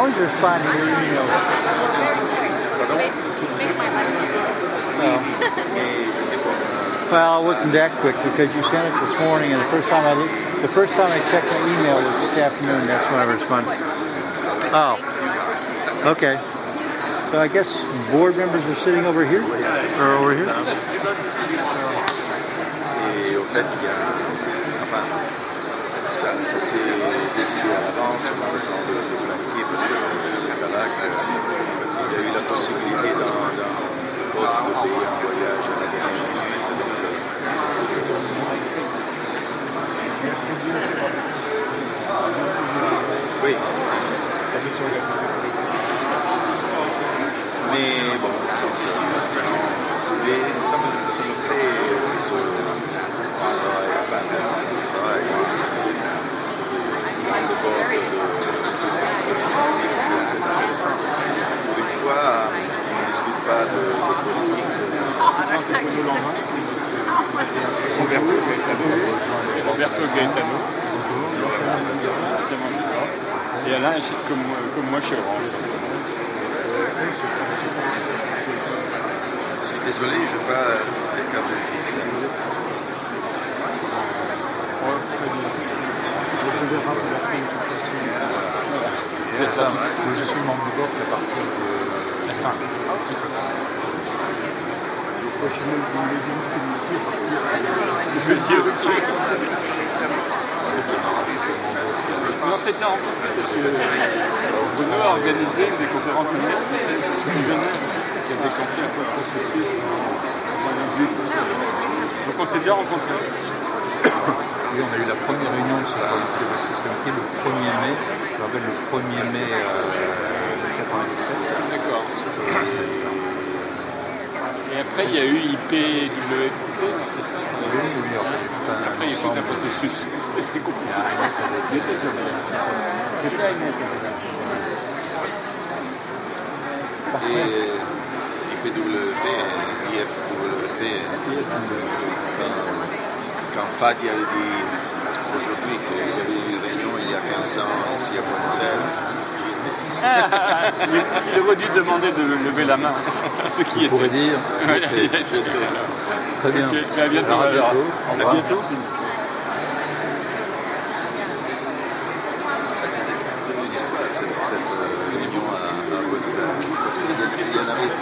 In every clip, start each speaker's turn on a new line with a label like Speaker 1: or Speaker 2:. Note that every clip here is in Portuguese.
Speaker 1: always respond to your emails. Well, I wasn't that quick because you sent it this morning, and the first time I checked my email was this afternoon. That's when I responded. Oh, okay. So I guess board members are sitting over here or over here.
Speaker 2: Et au fait, ça s'est décidé à l'avance, on avait le temps de planifier parce que le Calac, il a eu la possibilité d'un poste de payer un voyage à la dernière minute. Oui. Mais bon, ça me plaît, c'est ce travail, enfin, c'est le travail. Le bord c'est intéressant. Pour une fois, on ne discute pas de politique.
Speaker 3: Roberto Gaetano. Et Alain achète comme moi chez Orange.
Speaker 2: Je suis désolé, je n'ai pas les cartes de visite.
Speaker 4: On verra pour la semaine toute façon.
Speaker 1: Vous êtes là. Je suis membre du board à partir de la fin.
Speaker 4: Prochainement, vous voulez dire que vous
Speaker 3: Je dis aussi. Non, c'était en fait parce que Bruno a organisé une des conférences de Genève qui a déclenché un peu le processus en 2018. Donc on s'est déjà rencontrés.
Speaker 1: Oui, on a eu la première réunion de ce policier de systématique le 1er mai. Je me rappelle le 1er mai 1997.
Speaker 3: D'accord. Et après, il y a eu IPWT, non, c'est ça?
Speaker 1: Oui,
Speaker 3: après, il y a tout un processus. C'est compliqué.
Speaker 2: Et IPWP, IFWP, quand Fadi avait dit aujourd'hui qu'il y avait eu une réunion il y a 15 ans ici à Buenos Aires,
Speaker 3: il aurait dû demander de lever la main à ceux qui étaient.
Speaker 1: On pourrait dire. Très bien.
Speaker 3: Okay. À bientôt.
Speaker 1: À bientôt.
Speaker 3: À bientôt.
Speaker 2: c'était une histoire, cette réunion à Buenos Aires. Parce qu'il y en avait.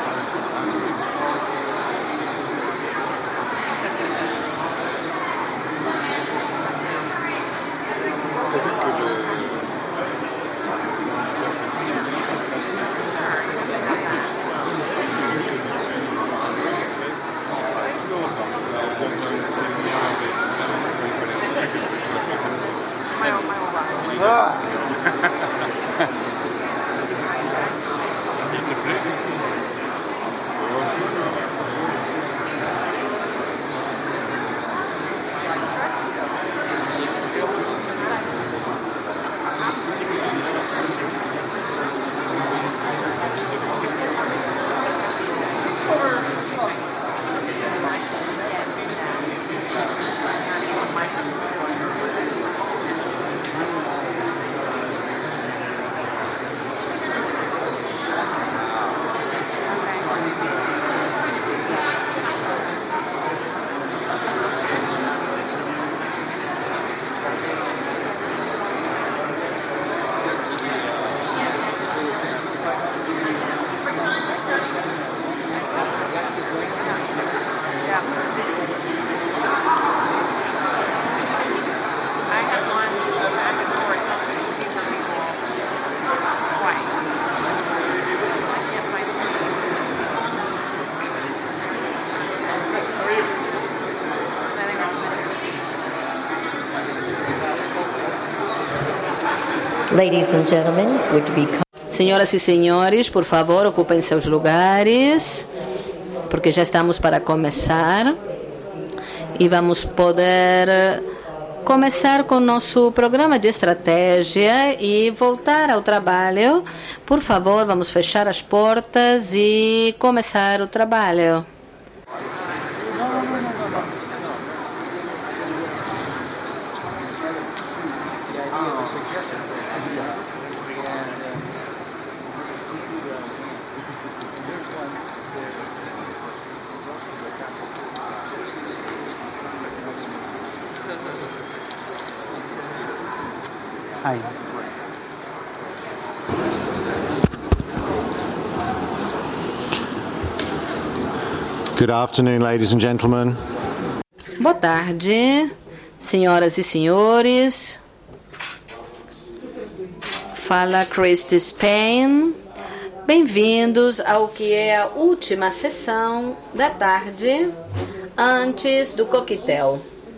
Speaker 5: Ladies and gentlemen, would be... Senhoras e senhores, por favor, ocupem seus lugares, porque já estamos para começar e vamos poder começar com o nosso programa de estratégia e voltar ao trabalho. Por favor, vamos fechar as portas e começar o trabalho.
Speaker 1: Aí.
Speaker 2: Good afternoon, ladies and gentlemen.
Speaker 5: Boa tarde, senhoras e senhores. Fala Christy Spain. Bem-vindos ao que é a última sessão da tarde antes do coquetel.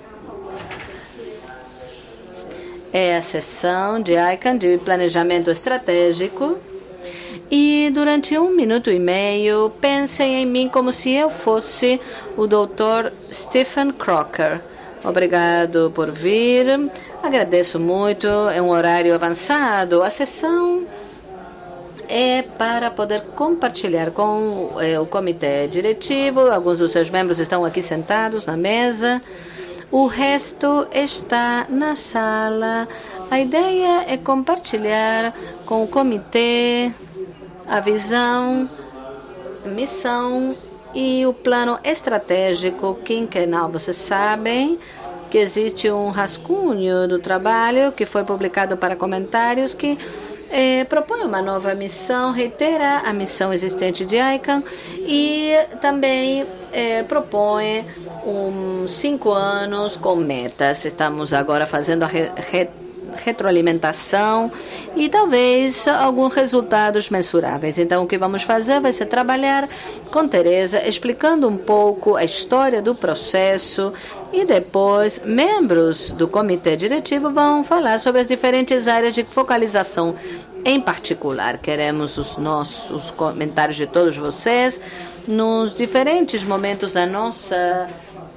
Speaker 5: É a sessão de ICANN de planejamento estratégico. E durante 1 minuto e meio, pensem em mim como se eu fosse o Dr. Stephen Crocker. Obrigado por vir. Agradeço muito. É um horário avançado. A sessão é para poder compartilhar com o comitê diretivo. Alguns dos seus membros estão aqui sentados na mesa. O resto está na sala. A ideia é compartilhar com o comitê a visão, missão e o plano estratégico quinquenal. Vocês sabem que existe um rascunho do trabalho que foi publicado para comentários que propõe uma nova missão, reitera a missão existente de ICANN e também propõe 5 anos com metas. Estamos agora fazendo a retroalimentação e talvez alguns resultados mensuráveis. Então, o que vamos fazer vai ser trabalhar com Teresa, explicando um pouco a história do processo e depois membros do comitê diretivo vão falar sobre as diferentes áreas de focalização. Em particular, queremos os comentários de todos vocês nos diferentes momentos da nossa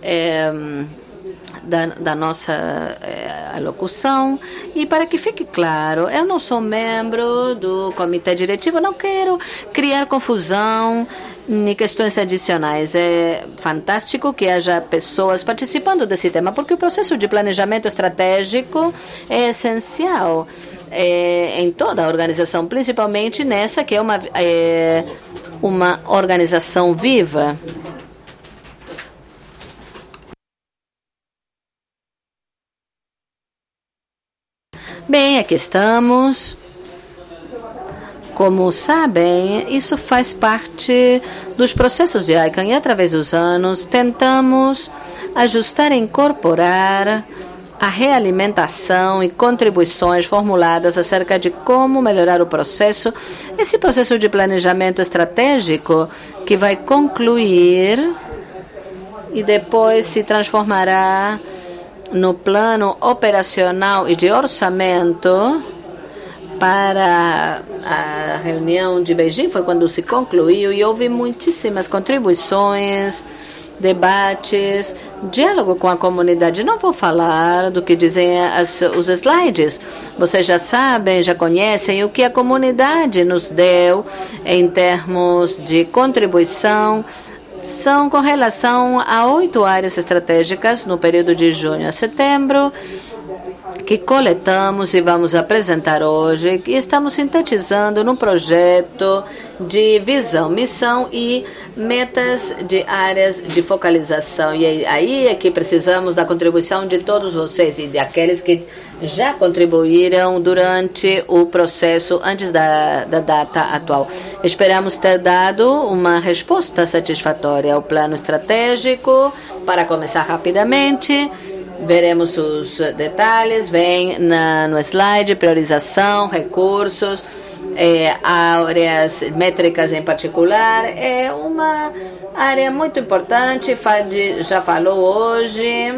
Speaker 5: alocução. E para que fique claro, eu não sou membro do comitê diretivo, não quero criar confusão nem questões adicionais. É fantástico que haja pessoas participando desse tema, porque o processo de planejamento estratégico é essencial em toda a organização, principalmente nessa que é uma organização viva. Bem, aqui estamos. Como sabem, isso faz parte dos processos de ICANN e, através dos anos, tentamos ajustar e incorporar a realimentação e contribuições formuladas acerca de como melhorar o processo. Esse processo de planejamento estratégico que vai concluir e depois se transformará no plano operacional e de orçamento para a reunião de Beijing. Foi quando se concluiu e houve muitíssimas contribuições, debates, diálogo com a comunidade. Não vou falar do que dizem os slides. Vocês já sabem, já conhecem o que a comunidade nos deu em termos de contribuição. São com relação a 8 áreas estratégicas no período de junho a setembro, que coletamos e vamos apresentar hoje, e estamos sintetizando no projeto de visão, missão e metas de áreas de focalização. E aí é que precisamos da contribuição de todos vocês e daqueles que já contribuíram durante o processo antes da data atual. Esperamos ter dado uma resposta satisfatória ao plano estratégico. Para começar rapidamente, veremos os detalhes, vem no slide, priorização, recursos, áreas métricas em particular. É uma área muito importante, Fadi já falou hoje.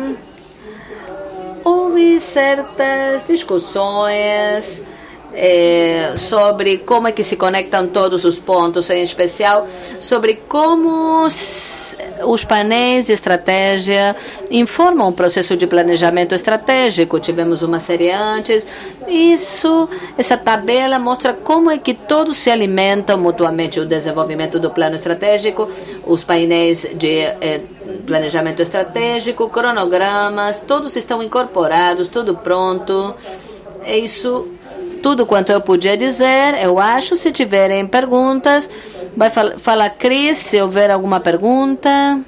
Speaker 5: Houve certas discussões sobre como é que se conectam todos os pontos, em especial sobre como os painéis de estratégia informam o processo de planejamento estratégico. Tivemos uma série antes. Essa tabela mostra como é que todos se alimentam mutuamente: o desenvolvimento do plano estratégico, os painéis de planejamento estratégico, cronogramas, todos estão incorporados, tudo pronto. É isso tudo quanto eu podia dizer, eu acho. Se tiverem perguntas, vai falar Cris, se houver alguma pergunta.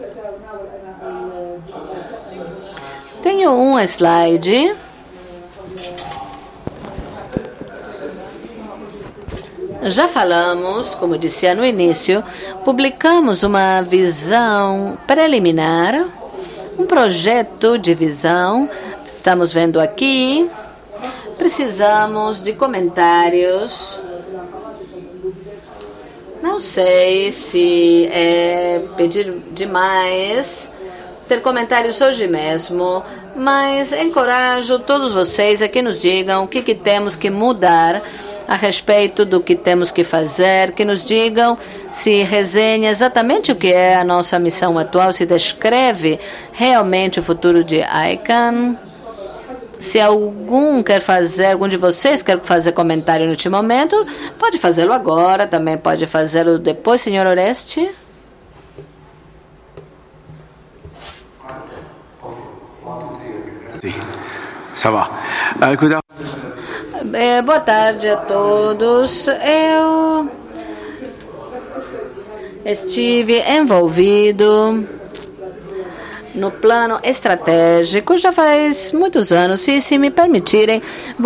Speaker 5: Tenho um slide Já falamos, como disse no início, publicamos uma visão preliminar, um projeto de visão. Estamos vendo aqui. Precisamos de comentários. Não sei se é pedir demais ter comentários hoje mesmo, mas encorajo todos vocês a que nos digam o que temos que mudar a respeito do que temos que fazer, que nos digam se resenha exatamente o que é a nossa missão atual, se descreve realmente o futuro de ICANN. Se algum de vocês quer fazer comentário neste momento, pode fazê-lo agora, também pode fazê-lo depois, senhor Oreste.
Speaker 4: Sim, ça va.
Speaker 5: Boa tarde a todos. Eu estive envolvido no plano estratégico já faz muitos anos. Se me permitirem,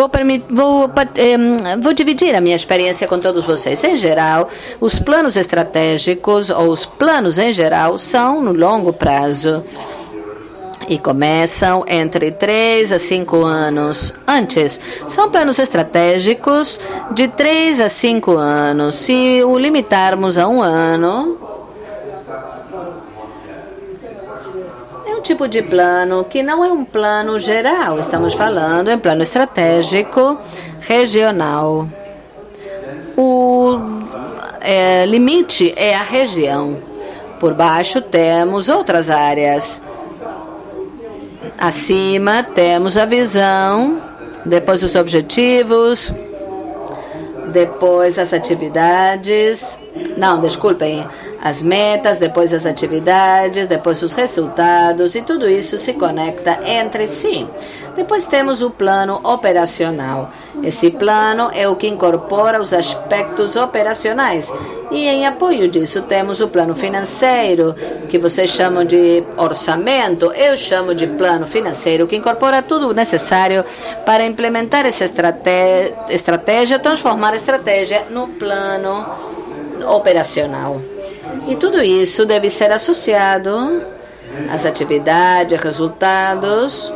Speaker 5: vou dividir a minha experiência com todos vocês. Em geral, os planos estratégicos ou os planos em geral são no longo prazo e começam entre 3 a 5 anos. Antes, são planos estratégicos de 3 a 5 anos. Se o limitarmos a 1 ano, é um tipo de plano que não é um plano geral. Estamos falando em plano estratégico regional. O limite é a região. Por baixo temos outras áreas. Acima temos a visão, depois os objetivos, depois as atividades. Não, desculpem, as metas, depois as atividades, depois os resultados, e tudo isso se conecta entre si. Depois temos o plano operacional. Esse plano é o que incorpora os aspectos operacionais. E em apoio disso temos o plano financeiro, que vocês chamam de orçamento. Eu chamo de plano financeiro, que incorpora tudo o necessário para implementar essa estratégia, transformar a estratégia no plano operacional. E tudo isso deve ser associado às atividades, resultados.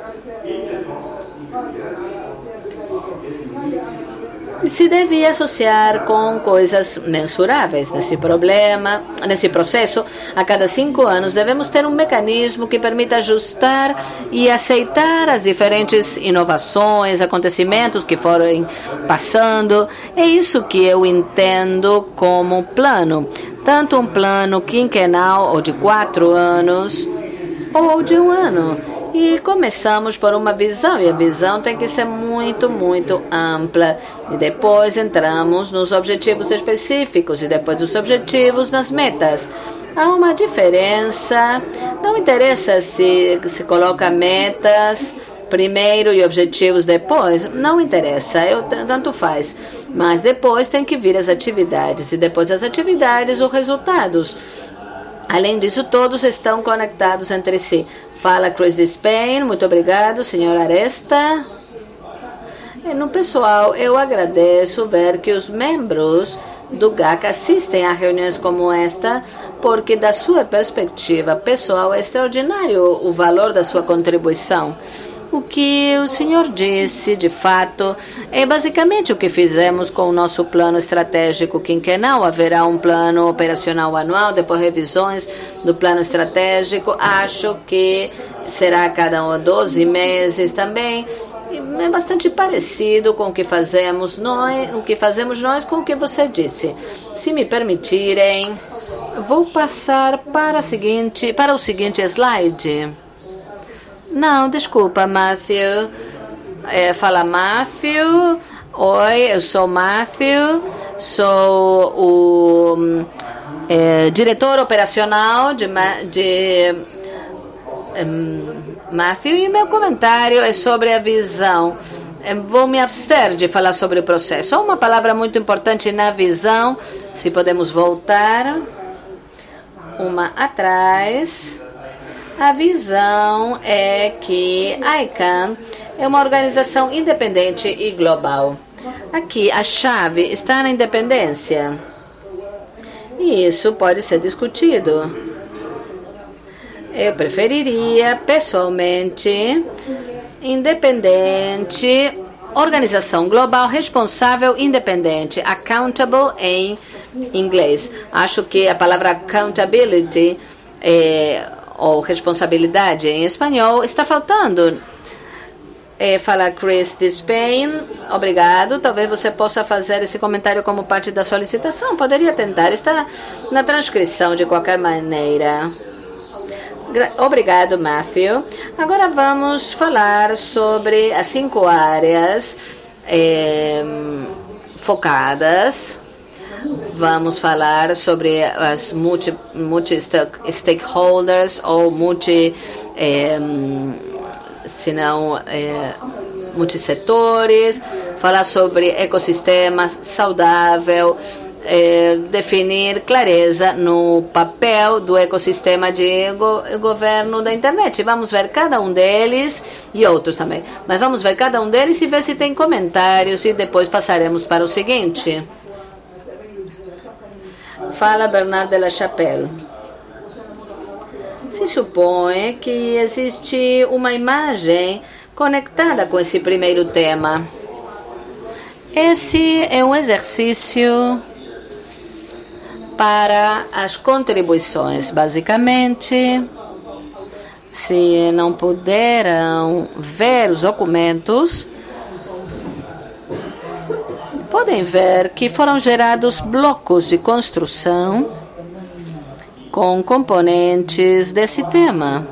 Speaker 5: E se deve associar com coisas mensuráveis. Nesse processo, a cada 5 anos, devemos ter um mecanismo que permita ajustar e aceitar as diferentes inovações, acontecimentos que forem passando. É isso que eu entendo como plano. Tanto um plano quinquenal, ou de 4 anos, ou de 1 ano. E começamos por uma visão, e a visão tem que ser muito, muito ampla. E depois entramos nos objetivos específicos, e depois dos objetivos, nas metas. Há uma diferença, não interessa se coloca metas primeiro e objetivos depois, não interessa, tanto faz. Mas depois tem que vir as atividades, e depois das atividades, os resultados. Além disso, todos estão conectados entre si. Fala Chris de Spain, muito obrigado, senhor Aresta. E no pessoal, eu agradeço ver que os membros do GAC assistem a reuniões como esta, porque da sua perspectiva pessoal é extraordinário o valor da sua contribuição. O que o senhor disse, de fato, é basicamente o que fizemos com o nosso plano estratégico quinquenal. Haverá um plano operacional anual, depois revisões do plano estratégico. Acho que será a cada 12 meses também. É bastante parecido com o que fazemos nós, com o que você disse. Se me permitirem, vou passar para o seguinte slide. Não, desculpa, Matthew. Fala Matthew. Oi, eu sou Matthew. Sou o diretor operacional de Matthew. E meu comentário é sobre a visão. Vou me abster de falar sobre o processo. Só uma palavra muito importante na visão. Se podemos voltar uma atrás. A visão é que a ICANN é uma organização independente e global. Aqui a chave está na independência. E isso pode ser discutido. Eu preferiria, pessoalmente, independente, organização global responsável independente, accountable em inglês. Acho que a palavra accountability ou responsabilidade em espanhol está faltando. Fala Chris de Spain. Obrigado. Talvez você possa fazer esse comentário como parte da solicitação. Poderia tentar. Está na transcrição de qualquer maneira. Obrigado, Matthew. Agora vamos falar sobre as 5 áreas focadas. Vamos falar sobre as multi-stakeholders ou multissetores, falar sobre ecossistemas saudável, definir clareza no papel do ecossistema de governo da internet. Vamos ver cada um deles e outros também. Mas vamos ver cada um deles e ver se tem comentários e depois passaremos para o seguinte. Fala Bernard de la Chapelle. Se supõe que existe uma imagem conectada com esse primeiro tema. Esse é um exercício para as contribuições. Basicamente, se não puderam ver os documentos, podem ver que foram gerados blocos de construção com componentes desse tema.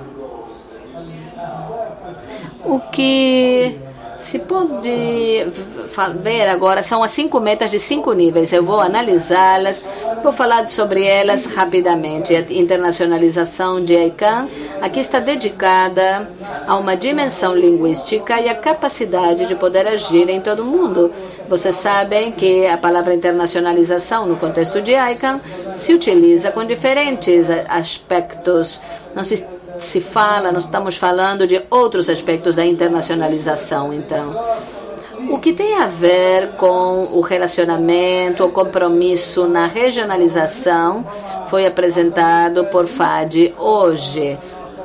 Speaker 5: O que se pode ver agora são as 5 metas de 5 níveis. Eu vou analisá-las, vou falar sobre elas rapidamente. A internacionalização de ICANN aqui está dedicada a uma dimensão linguística e a capacidade de poder agir em todo o mundo. Vocês sabem que a palavra internacionalização no contexto de ICANN se utiliza com diferentes aspectos. Não estamos falando de outros aspectos da internacionalização, então. O que tem a ver com o relacionamento, o compromisso na regionalização, foi apresentado por Fadi hoje,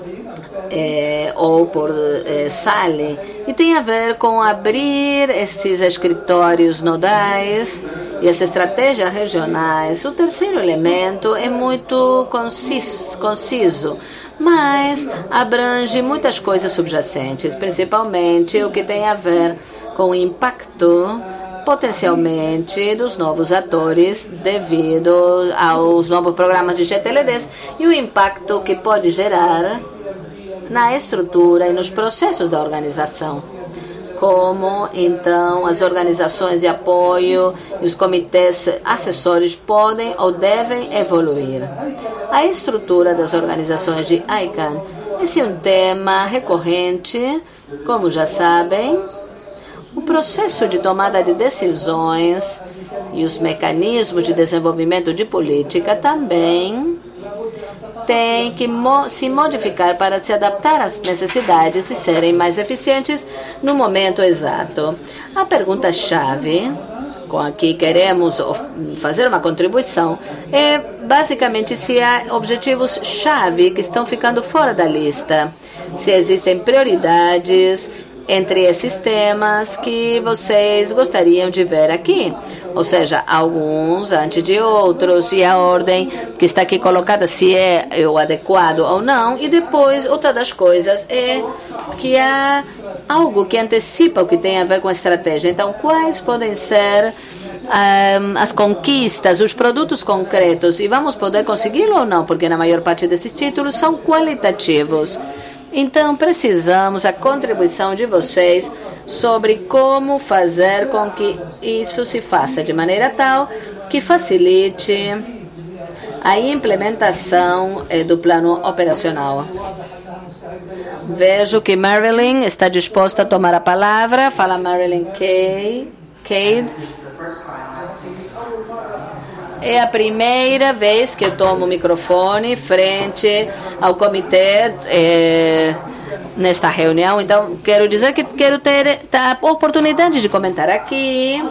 Speaker 5: ou por Sally, e tem a ver com abrir esses escritórios nodais e as estratégias regionais. O terceiro elemento é muito conciso, mas abrange muitas coisas subjacentes, principalmente o que tem a ver com o impacto potencialmente dos novos atores devido aos novos programas de GTLDs e o impacto que pode gerar na estrutura e nos processos da organização. Como, então, as organizações de apoio e os comitês assessores podem ou devem evoluir. A estrutura das organizações de ICANN. Esse é um tema recorrente, como já sabem. O processo de tomada de decisões e os mecanismos de desenvolvimento de política também têm que se modificar para se adaptar às necessidades e serem mais eficientes no momento exato. A pergunta-chave com a que queremos fazer uma contribuição é basicamente se há objetivos-chave que estão ficando fora da lista, se existem prioridades entre esses temas que vocês gostariam de ver aqui. Ou seja, alguns antes de outros, e a ordem que está aqui colocada, se é o adequado ou não. E depois, outra das coisas é que há algo que antecipa o que tem a ver com a estratégia. Então, quais podem ser as conquistas, os produtos concretos, e vamos poder consegui-lo ou não, porque na maior parte desses títulos são qualitativos. Então, precisamos da contribuição de vocês sobre como fazer com que isso se faça de maneira tal que facilite a implementação do plano operacional. Vejo que Marilyn está disposta a tomar a palavra. Fala Marilyn Cade. É a primeira vez que eu tomo o microfone frente ao comitê nesta reunião. Então, quero dizer que quero ter a oportunidade de comentar aqui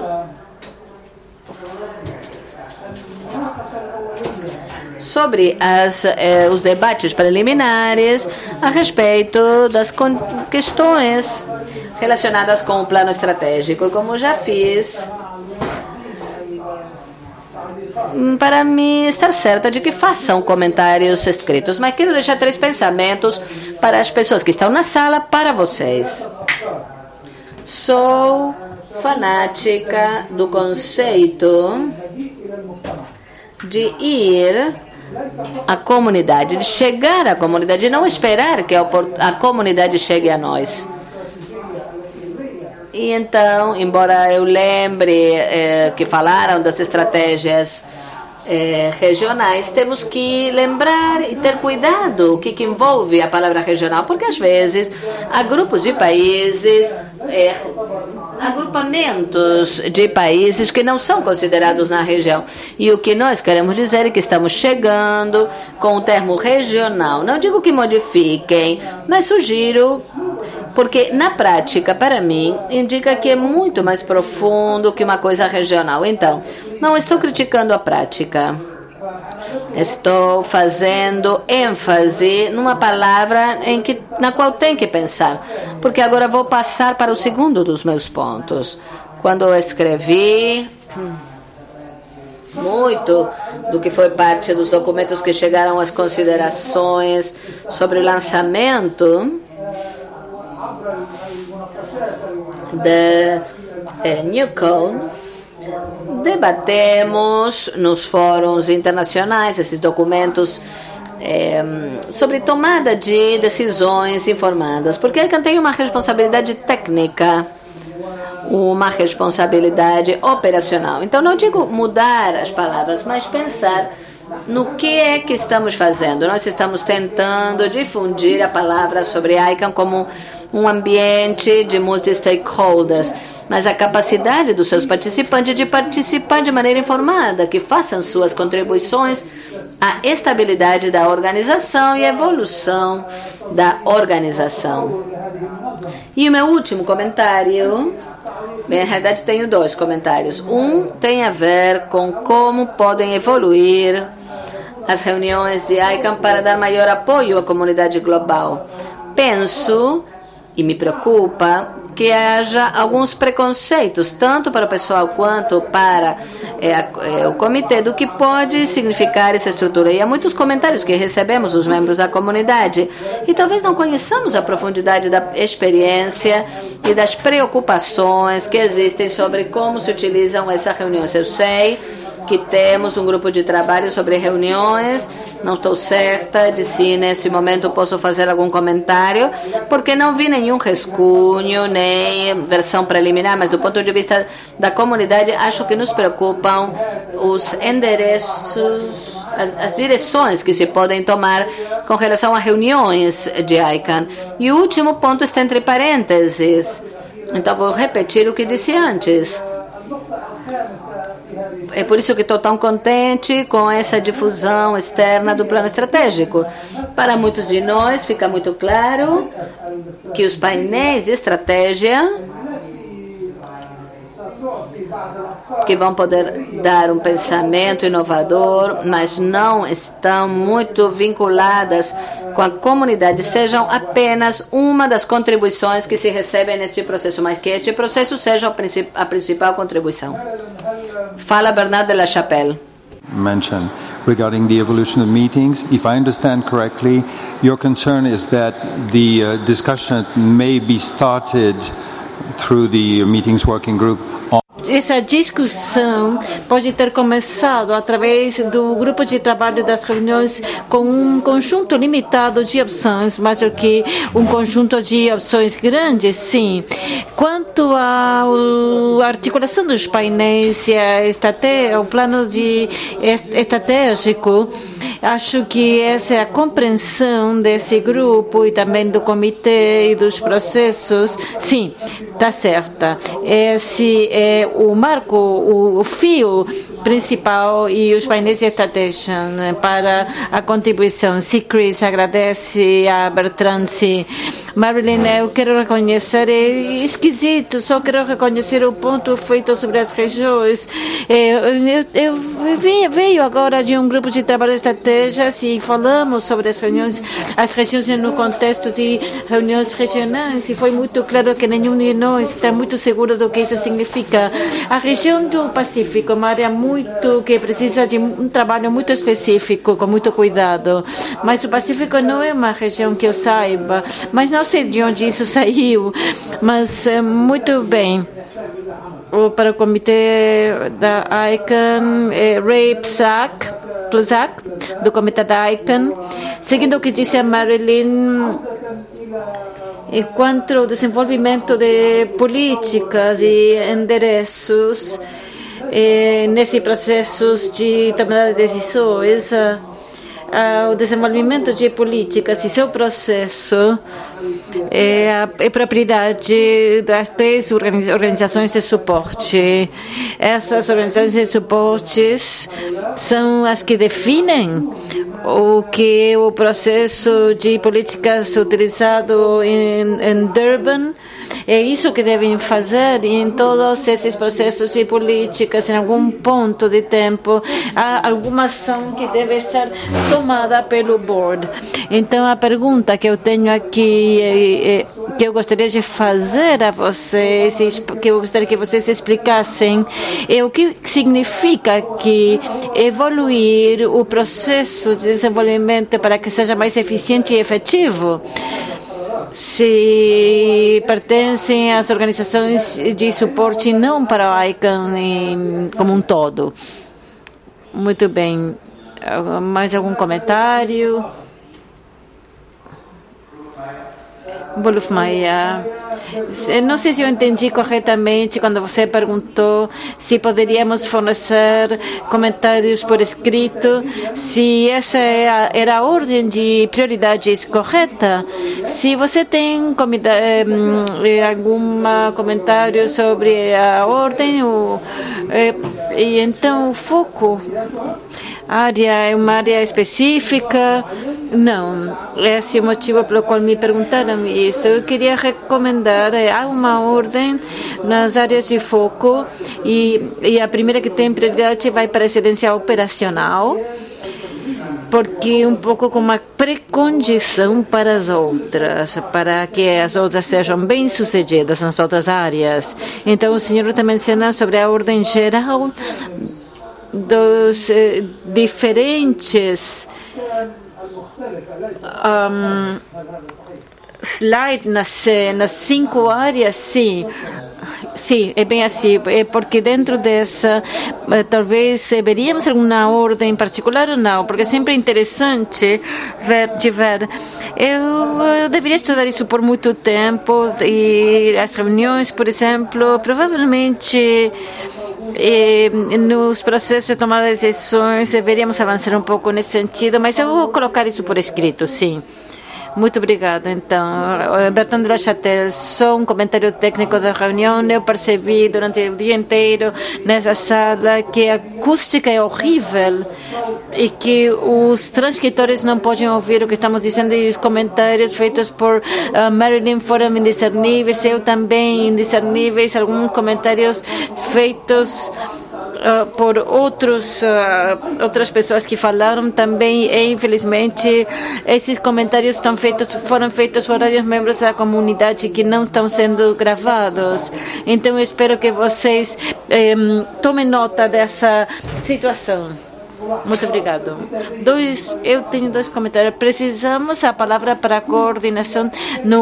Speaker 5: sobre os debates preliminares a respeito das questões relacionadas com o plano estratégico. E como já fiz, para mim estar certa de que façam comentários escritos, mas quero deixar 3 pensamentos para as pessoas que estão na sala, para vocês. Sou fanática do conceito de ir à comunidade, de chegar à comunidade, e não esperar que a comunidade chegue a nós. E então, embora eu lembre que falaram das estratégias regionais, temos que lembrar e ter cuidado o que envolve a palavra regional, porque às vezes há grupos de países, agrupamentos de países que não são considerados na região. E o que nós queremos dizer é que estamos chegando com o termo regional. Não digo que modifiquem, mas sugiro, porque na prática, para mim, indica que é muito mais profundo que uma coisa regional. Então, não estou criticando a prática. Estou fazendo ênfase numa palavra na qual tem que pensar. Porque agora vou passar para o segundo dos meus pontos. Quando eu escrevi muito do que foi parte dos documentos que chegaram às considerações sobre o lançamento da New Code, debatemos nos fóruns internacionais esses documentos sobre tomada de decisões informadas, porque ele tem uma responsabilidade técnica, uma responsabilidade operacional. Então, não digo mudar as palavras, mas pensar no que é que estamos fazendo. Nós estamos tentando difundir a palavra sobre ICANN como um ambiente de multi-stakeholders, mas a capacidade dos seus participantes de participar de maneira informada, que façam suas contribuições à estabilidade da organização e à evolução da organização. E o meu último comentário, bem, na realidade tenho 2 comentários. Um tem a ver com como podem evoluir as reuniões de ICANN para dar maior apoio à comunidade global. Penso, e me preocupa, que haja alguns preconceitos, tanto para o pessoal quanto para o comitê, do que pode significar essa estrutura. E há muitos comentários que recebemos dos membros da comunidade e talvez não conheçamos a profundidade da experiência e das preocupações que existem sobre como se utilizam essas reuniões. Eu sei que temos um grupo de trabalho sobre reuniões, não estou certa de se nesse momento posso fazer algum comentário, porque não vi nenhum rascunho, nem versão preliminar, mas do ponto de vista da comunidade, acho que nos preocupam os endereços, as direções que se podem tomar com relação a reuniões de ICANN. E o último ponto está entre parênteses, então vou repetir o que disse antes. É por isso que estou tão contente com essa difusão externa do plano estratégico. Para muitos de nós fica muito claro que os painéis de estratégia que vão poder dar um pensamento inovador, mas não estão muito vinculadas com a comunidade, sejam apenas uma das contribuições que se recebem neste processo, mas que este processo seja a principal contribuição. Fala Bernard de la Chapelle.
Speaker 6: Mention regarding the evolution of meetings. If I understand correctly, your concern is that the discussion may be started through the meetings working group.
Speaker 7: Essa discussão pode ter começado através do grupo de trabalho das reuniões com um conjunto limitado de opções, mais do que um conjunto de opções grandes, sim. Quanto à articulação dos painéis e o plano estratégico, acho que essa é a compreensão desse grupo e também do comitê e dos processos. Sim, está certa. Esse é o marco, o fio principal e os painéis de estratégia para a contribuição. Se Chris agradece a Bertrand, sim. Marilyn, eu quero reconhecer, é esquisito, só quero reconhecer o ponto feito sobre as regiões. Eu veio agora de um grupo de trabalho de estratégias e falamos sobre as regiões no contexto de reuniões regionais, e foi muito claro que nenhum de nós está muito seguro do que isso significa. A região do Pacífico é uma área que precisa de um trabalho muito específico, com muito cuidado, mas o Pacífico não é uma região que eu saiba, mas não sei de onde isso saiu, mas muito bem. Para o comitê da ICANN, Ray Plzak, do comitê da ICANN, seguindo o que disse a Marilyn, enquanto o desenvolvimento de políticas e endereços nesse processo de tomada de decisões, o desenvolvimento de políticas e seu processo é propriedade das 3 organizações de suporte. Essas organizações de suporte são as que definem o que é o processo de políticas utilizado em Durban. É isso que devem fazer em todos esses processos de políticas. Em algum ponto de tempo, há alguma ação que deve ser tomada pelo board. Então, a pergunta que eu tenho aqui, que eu gostaria de fazer a vocês, que eu gostaria que vocês explicassem, é o que significa que evoluir o processo de desenvolvimento para que seja mais eficiente e efetivo. Se pertencem às organizações de suporte, não para o ICANN como um todo. Muito bem. Mais algum comentário? Wolf Maia. Não sei se eu entendi corretamente quando você perguntou se poderíamos fornecer comentários por escrito, se essa era a ordem de prioridades correta. Se você tem algum comentário sobre a ordem, e então o foco, área é uma área específica? Não, esse é o motivo pelo qual me perguntaram isso. Eu queria recomendar, há uma ordem nas áreas de foco, e a primeira que tem prioridade vai para a excelência operacional, porque um pouco como uma precondição para as outras, para que as outras sejam bem-sucedidas nas outras áreas. Então, o senhor está mencionando sobre a ordem geral dos diferentes slide nas 5 áreas, sim. Sim, é bem assim, é porque dentro dessa talvez veríamos alguma ordem particular ou não, porque é sempre interessante ver. Eu deveria estudar isso por muito tempo, e as reuniões, por exemplo, provavelmente nos processos de tomada de decisões deveríamos avançar um pouco nesse sentido, mas eu vou colocar isso por escrito, sim. Muito obrigada. Então, Bertrand de la Châtel, só um comentário técnico da reunião. Eu percebi durante o dia inteiro nessa sala que a acústica é horrível e que os transcritores não podem ouvir o que estamos dizendo, e os comentários feitos por Marilyn foram indiscerníveis, eu também indiscerníveis, alguns comentários feitos por outras pessoas que falaram também, e infelizmente esses comentários foram feitos por vários membros da comunidade que não estão sendo gravados. Então eu espero que vocês tomem nota dessa situação. Muito obrigado. Eu tenho 2 comentários. Precisamos a palavra para coordenação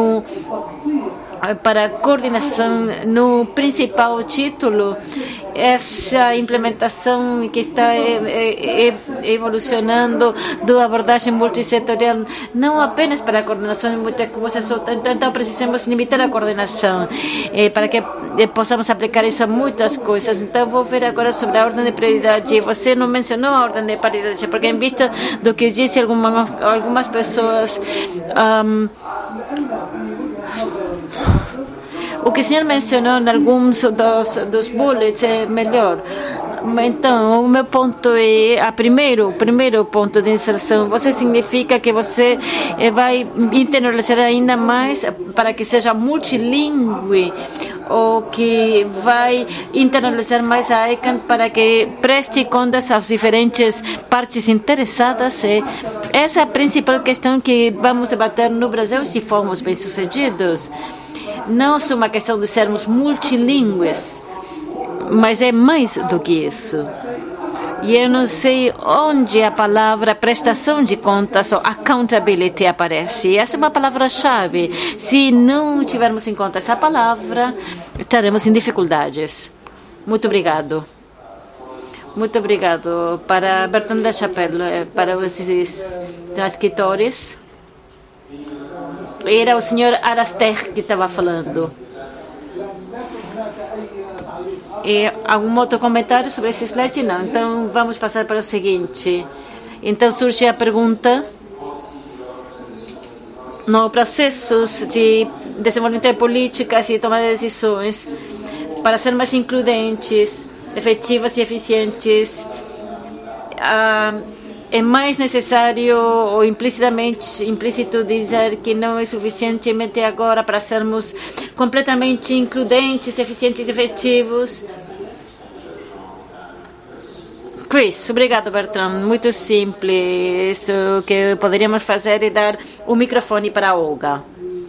Speaker 7: no principal título. Essa implementação que está evolucionando da abordagem multissetorial, não apenas para a coordenação de muitas coisas, então precisamos limitar a coordenação para que possamos aplicar isso a muitas coisas. Então vou ver agora sobre a ordem de prioridade. Você não mencionou a ordem de prioridade, porque em vista do que disse algumas pessoas, o que o senhor mencionou em alguns dos bullets é melhor. Então, o meu ponto é, o primeiro ponto de inserção, você significa que você vai internalizar ainda mais para que seja multilingüe, ou que vai internalizar mais a ICANN para que preste contas às diferentes partes interessadas. Essa é a principal questão que vamos debater no Brasil se formos bem-sucedidos. Não é uma questão de sermos multilingües, mas é mais do que isso. E eu não sei onde a palavra prestação de contas ou accountability aparece. Essa é uma palavra-chave. Se não tivermos em conta essa palavra, estaremos em dificuldades. Muito obrigado. Muito obrigado para Bertrand da Chapelle, para os transcritores. Era o senhor Araster que estava falando. E algum outro comentário sobre esse slide? Não. Então, vamos passar para o seguinte. Então, surge a pergunta. No processos de desenvolvimento de políticas e tomada de decisões, para ser mais includentes, efetivas e eficientes, é mais necessário ou implícito dizer que não é suficientemente agora para sermos completamente includentes, eficientes e efetivos. Chris, obrigado, Bertrand. Muito simples. O que poderíamos fazer é dar o microfone para a Olga.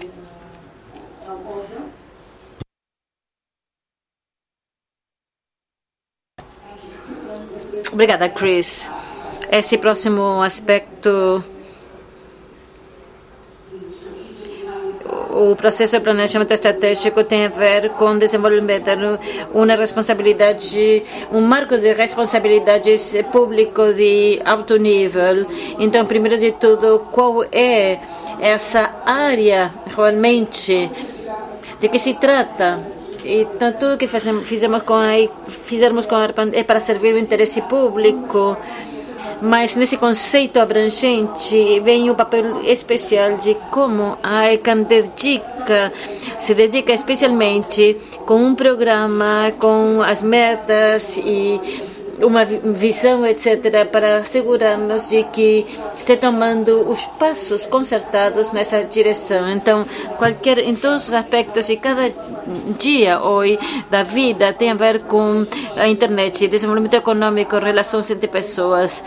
Speaker 7: Obrigada, Chris. Esse próximo aspecto, o processo de planejamento estratégico tem a ver com desenvolvimento, uma responsabilidade, um marco de responsabilidades público de alto nível. Então, primeiro de tudo, qual é essa área realmente, de que se trata? Então, tudo que fizermos com a é para servir o interesse público. Mas nesse conceito abrangente vem o papel especial de como a ICANN se dedica especialmente com um programa, com as metas e uma visão, etc., para assegurar-nos de que está tomando os passos concertados nessa direção. Então, em todos os aspectos, e cada dia hoje da vida tem a ver com a internet, desenvolvimento econômico, relações entre pessoas.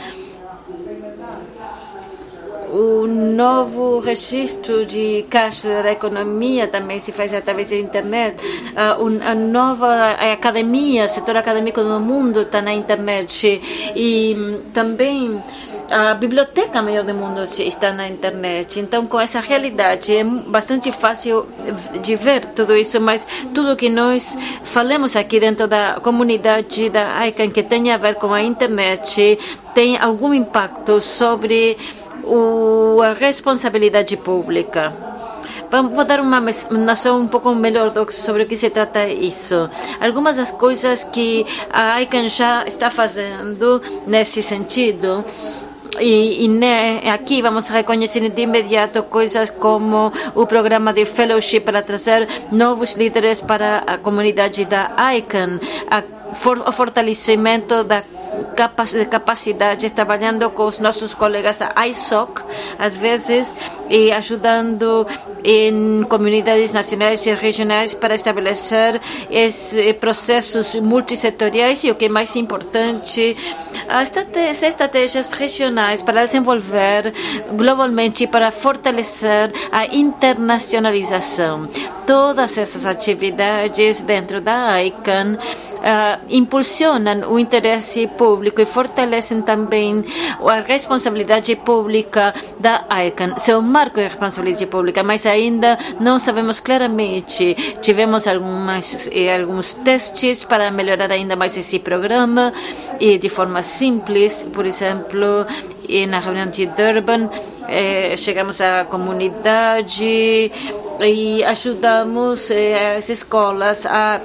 Speaker 7: O novo registro de caixa da economia também se faz através da internet. A nova academia, setor acadêmico do mundo está na internet. E também a biblioteca maior do mundo está na internet. Então, com essa realidade, é bastante fácil de ver tudo isso, mas tudo que nós falamos aqui dentro da comunidade da ICANN que tem a ver com a internet tem algum impacto sobre a responsabilidade pública. Vou dar uma noção um pouco melhor sobre o que se trata isso. Algumas das coisas que a ICANN já está fazendo nesse sentido. Aqui vamos reconhecer de imediato coisas como o programa de fellowship para trazer novos líderes para a comunidade da ICANN, o fortalecimento da capacidades, trabalhando com os nossos colegas da ISOC, às vezes, e ajudando em comunidades nacionais e regionais para estabelecer processos multissetoriais e, o que é mais importante, estratégias regionais para desenvolver globalmente, para fortalecer a internacionalização. Todas essas atividades dentro da ICANN impulsionam o interesse público e fortalecem também a responsabilidade pública da ICANN, seu marco de responsabilidade pública, mas ainda não sabemos claramente. Tivemos alguns testes para melhorar ainda mais esse programa e de forma simples. Por exemplo, na reunião de Durban, chegamos à comunidade e ajudamos as escolas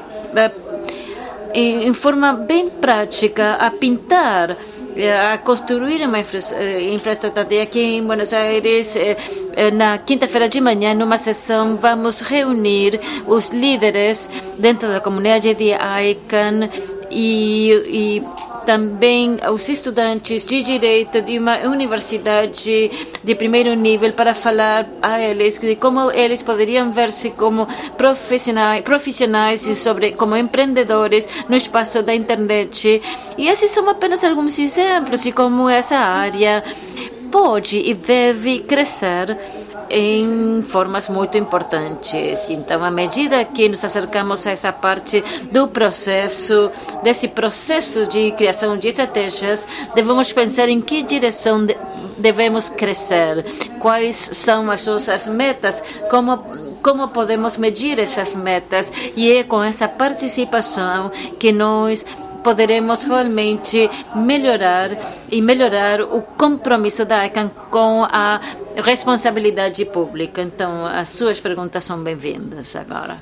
Speaker 7: em forma bem prática a pintar, a construir uma infraestrutura. Aqui em Buenos Aires, na quinta-feira de manhã, numa sessão, vamos reunir os líderes dentro da comunidade de ICANN e também os estudantes de direito de uma universidade de primeiro nível para falar a eles de como eles poderiam ver-se como profissionais e sobre como empreendedores no espaço da internet. E esses são apenas alguns exemplos de como essa área pode e deve crescer em formas muito importantes. Então, à medida que nos acercamos a essa parte do processo, desse processo de criação de estratégias, devemos pensar em que direção devemos crescer, quais são as nossas metas, como podemos medir essas metas, e é com essa participação que nós poderemos realmente melhorar o compromisso da ICANN com a responsabilidade pública. Então, as suas perguntas são bem-vindas agora.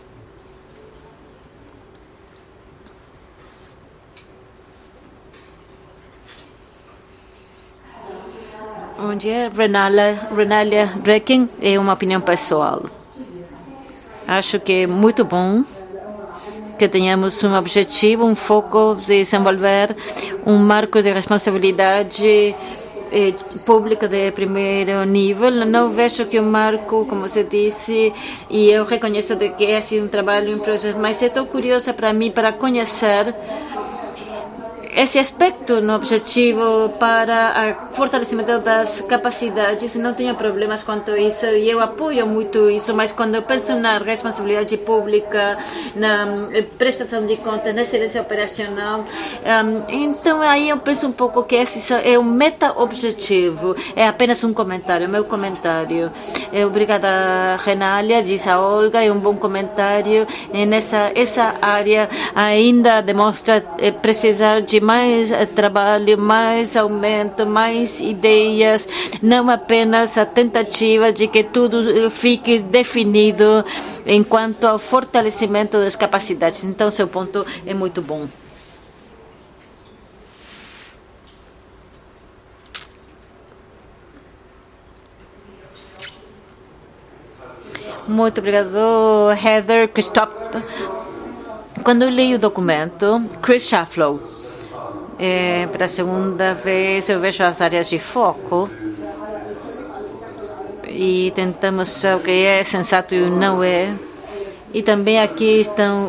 Speaker 7: Bom dia, Renália Drecking. É uma opinião pessoal. Acho que é muito bom que tenhamos um objetivo, um foco de desenvolver um marco de responsabilidade pública de primeiro nível. Não vejo que o marco, como você disse, e eu reconheço de que é um trabalho em processo, mas estou curiosa para mim, para conhecer esse aspecto no objetivo para o fortalecimento das capacidades. Não tenho problemas quanto a isso e eu apoio muito isso, mas quando eu penso na responsabilidade pública, na prestação de contas, na excelência operacional, então aí eu penso um pouco que esse é um meta-objetivo. É apenas um comentário, meu comentário. Obrigada, Renália, diz a Olga, é um bom comentário. Essa área ainda demonstra precisar de mais trabalho, mais aumento, mais ideias, não apenas a tentativa de que tudo fique definido enquanto ao fortalecimento das capacidades. Então, seu ponto é muito bom. Muito obrigado, Heather Christoph. Quando eu leio o documento, Chris Shaflow, pela segunda vez eu vejo as áreas de foco e tentamos saber o que é sensato e não é. E também aqui estão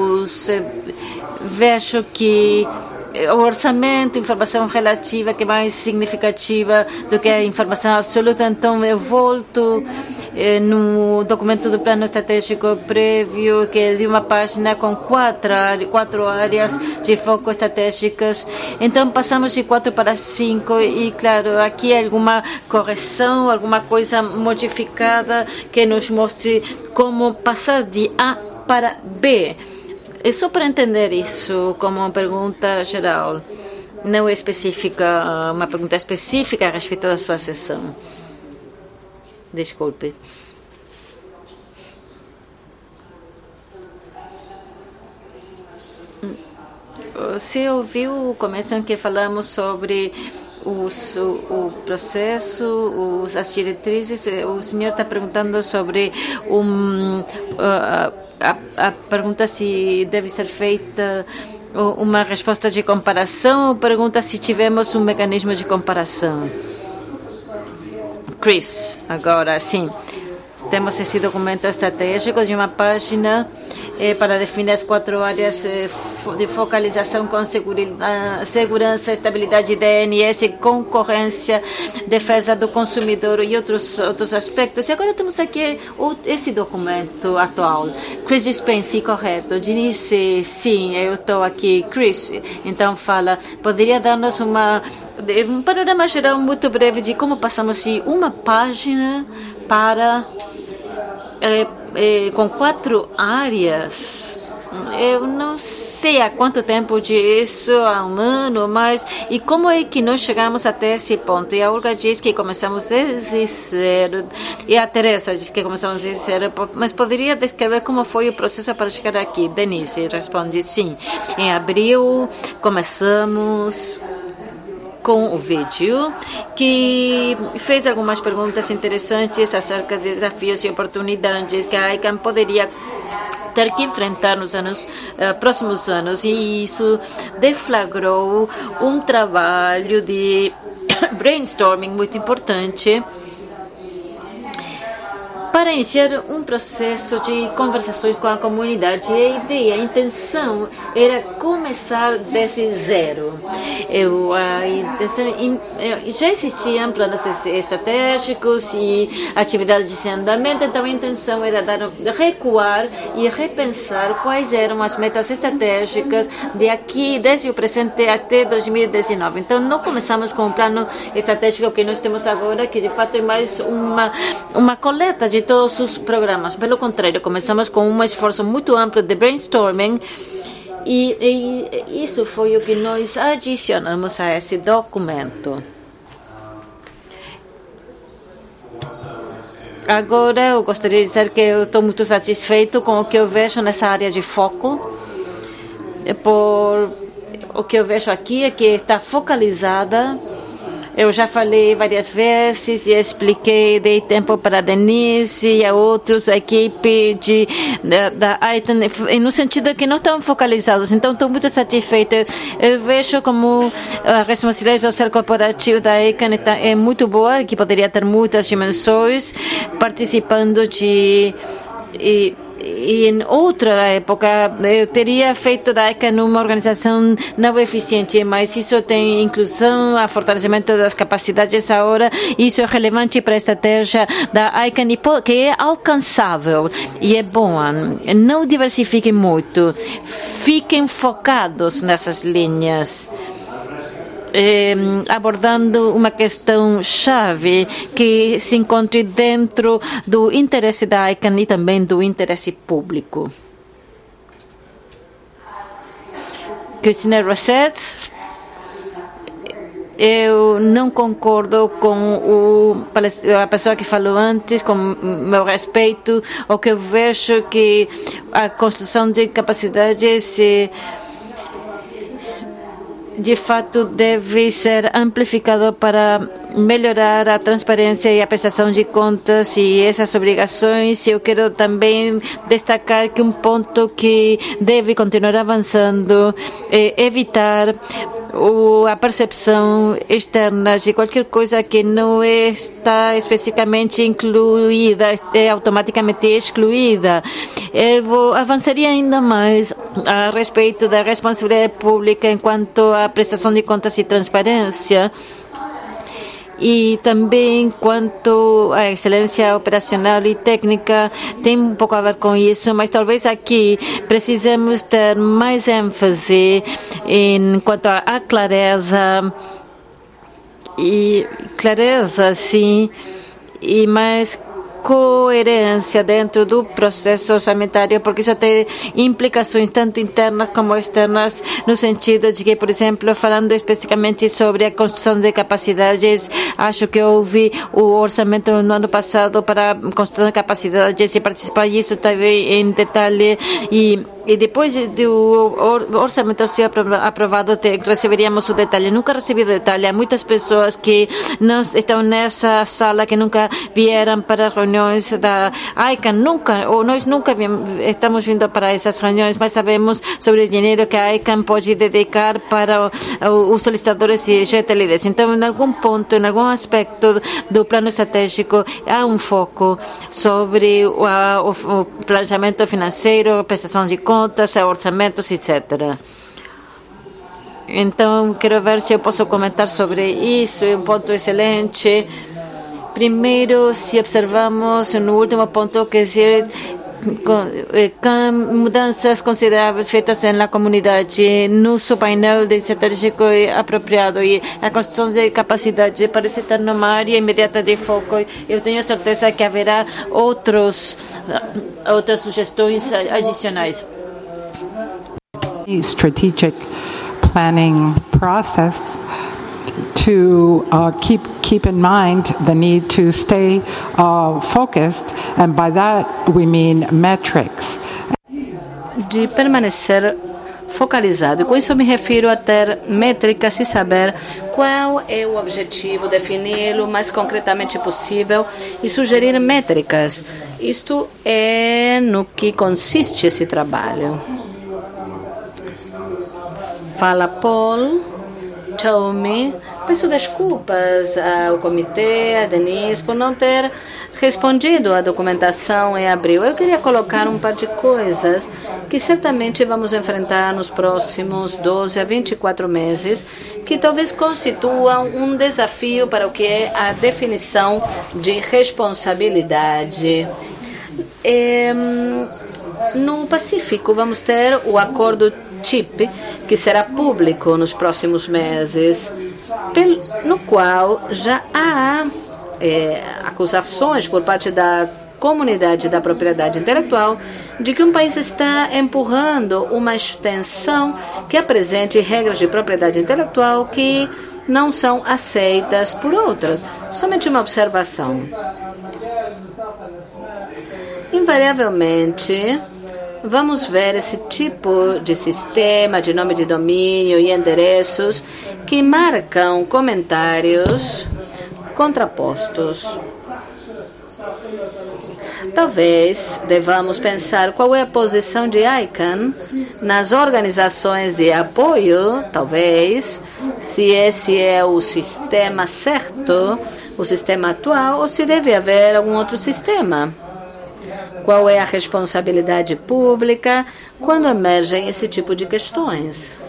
Speaker 7: vejo que o orçamento, informação relativa, que é mais significativa do que a informação absoluta. Então, eu volto no documento do plano estratégico prévio, que é de uma página com quatro áreas de foco estratégicas. Então, passamos de 4 para 5 e, claro, aqui alguma correção, alguma coisa modificada que nos mostre como passar de A para B. É só para entender isso como uma pergunta geral, não é específica, uma pergunta específica a respeito da sua sessão. Desculpe. Você ouviu o começo em que falamos sobre o processo, as diretrizes? O senhor está perguntando sobre a pergunta se deve ser feita uma resposta de comparação ou pergunta se tivemos um mecanismo de comparação. Chris, agora sim. Temos esse documento estratégico de uma página para definir as 4 áreas de focalização com segurança, estabilidade, DNS, concorrência, defesa do consumidor e outros aspectos. E agora temos aqui esse documento atual. Chris Spence, correto. Dinice, sim, eu estou aqui. Chris, então fala, poderia dar-nos um panorama geral muito breve de como passamos de uma página para com 4 áreas. Eu não sei há quanto tempo disso, há um ano, mas e como é que nós chegamos até esse ponto? E a Olga diz que começamos desde zero, e a Teresa diz que começamos desde zero, mas poderia descrever como foi o processo para chegar aqui? Denise responde sim. Em abril começamos com o vídeo, que fez algumas perguntas interessantes acerca de desafios e oportunidades que a ICANN poderia ter que enfrentar nos próximos anos, e isso deflagrou um trabalho de brainstorming muito importante para iniciar um processo de conversações com a comunidade. A intenção era começar desse zero. Já existiam planos estratégicos e atividades de andamento, então a intenção era recuar e repensar quais eram as metas estratégicas desde o presente até 2019. Então, não começamos com um plano estratégico que nós temos agora, que de fato é mais uma coleta de todos os programas. Pelo contrário, começamos com um esforço muito amplo de brainstorming, e isso foi o que nós adicionamos a esse documento. Agora, eu gostaria de dizer que eu estou muito satisfeito com o que eu vejo nessa área de foco. O que eu vejo aqui é que está focalizada. Eu já falei várias vezes e expliquei, dei tempo para a Denise e a outros, a equipe da ICANN, no sentido que não estão focalizados. Então, estou muito satisfeita. Eu vejo como a responsabilidade social corporativa da ICANN é muito boa, que poderia ter muitas dimensões, participando e em outra época eu teria feito da ICANN uma organização não eficiente, mas isso tem inclusão, fortalecimento das capacidades agora. Isso é relevante para a estratégia da ICANN, que é alcançável e é boa. Não diversifiquem muito, fiquem focados nessas linhas, abordando uma questão chave que se encontre dentro do interesse da ICANN e também do interesse público. Christine Rosset, eu não concordo com a pessoa que falou antes, com meu respeito. O que eu vejo que a construção de capacidades de fato deve ser amplificado para melhorar a transparência e a prestação de contas e essas obrigações. Eu quero também destacar que um ponto que deve continuar avançando é evitar a percepção externa de qualquer coisa que não está especificamente incluída, é automaticamente excluída. Eu avançaria ainda mais a respeito da responsabilidade pública enquanto à prestação de contas e transparência, e também quanto à excelência operacional e técnica, tem um pouco a ver com isso, mas talvez aqui precisemos ter mais ênfase quanto à clareza, sim, e mais coerência dentro do processo orçamentário, porque isso tem implicações tanto internas como externas, no sentido de que, por exemplo, falando especificamente sobre a construção de capacidades, acho que houve o orçamento no ano passado para a construção de capacidades e participar disso também em detalhe, e depois do orçamento ser aprovado, receberíamos o detalhe. Nunca recebi o detalhe. Há muitas pessoas que não estão nessa sala, que nunca vieram para reuniões da ICANN, nós nunca estamos vindo para essas reuniões, mas sabemos sobre o dinheiro que a ICANN pode dedicar para os solicitadores e GTLDs. Então, em algum ponto, em algum aspecto do plano estratégico, há um foco sobre o planejamento financeiro, prestação de contas, orçamentos, etc. Então, quero ver se eu posso comentar sobre isso. É um ponto excelente. Primeiro, se observamos no último ponto, que mudanças consideráveis feitas na comunidade, no seu painel de estratégico apropriado, e a construção de capacidade parece estar numa área imediata de foco. Eu tenho certeza que haverá outras sugestões adicionais.
Speaker 8: Strategic planning process to keep in mind the need to stay focused, and by that we mean metrics.
Speaker 5: De permanecer focalizado. E com isso eu me refiro a ter métricas e saber qual é o objetivo, defini-lo o mais concretamente possível e sugerir métricas. Isto é no que consiste esse trabalho. Fala Paul, Tommy. Peço desculpas ao comitê, a Denise, por não ter respondido à documentação em abril. Eu queria colocar um par de coisas que certamente vamos enfrentar nos próximos 12 a 24 meses, que talvez constituam um desafio para o que é a definição de responsabilidade. No Pacífico, vamos ter o acordo TIP, que será público nos próximos meses, no qual já há acusações por parte da comunidade da propriedade intelectual de que um país está empurrando uma extensão que apresente regras de propriedade intelectual que não são aceitas por outras. Somente uma observação. Invariavelmente, vamos ver esse tipo de sistema de nome de domínio e endereços que marcam comentários contrapostos. Talvez devamos pensar qual é a posição de ICANN nas organizações de apoio, talvez, se esse é o sistema certo, o sistema atual, ou se deve haver algum outro sistema. Qual é a responsabilidade pública quando emergem esse tipo de questões?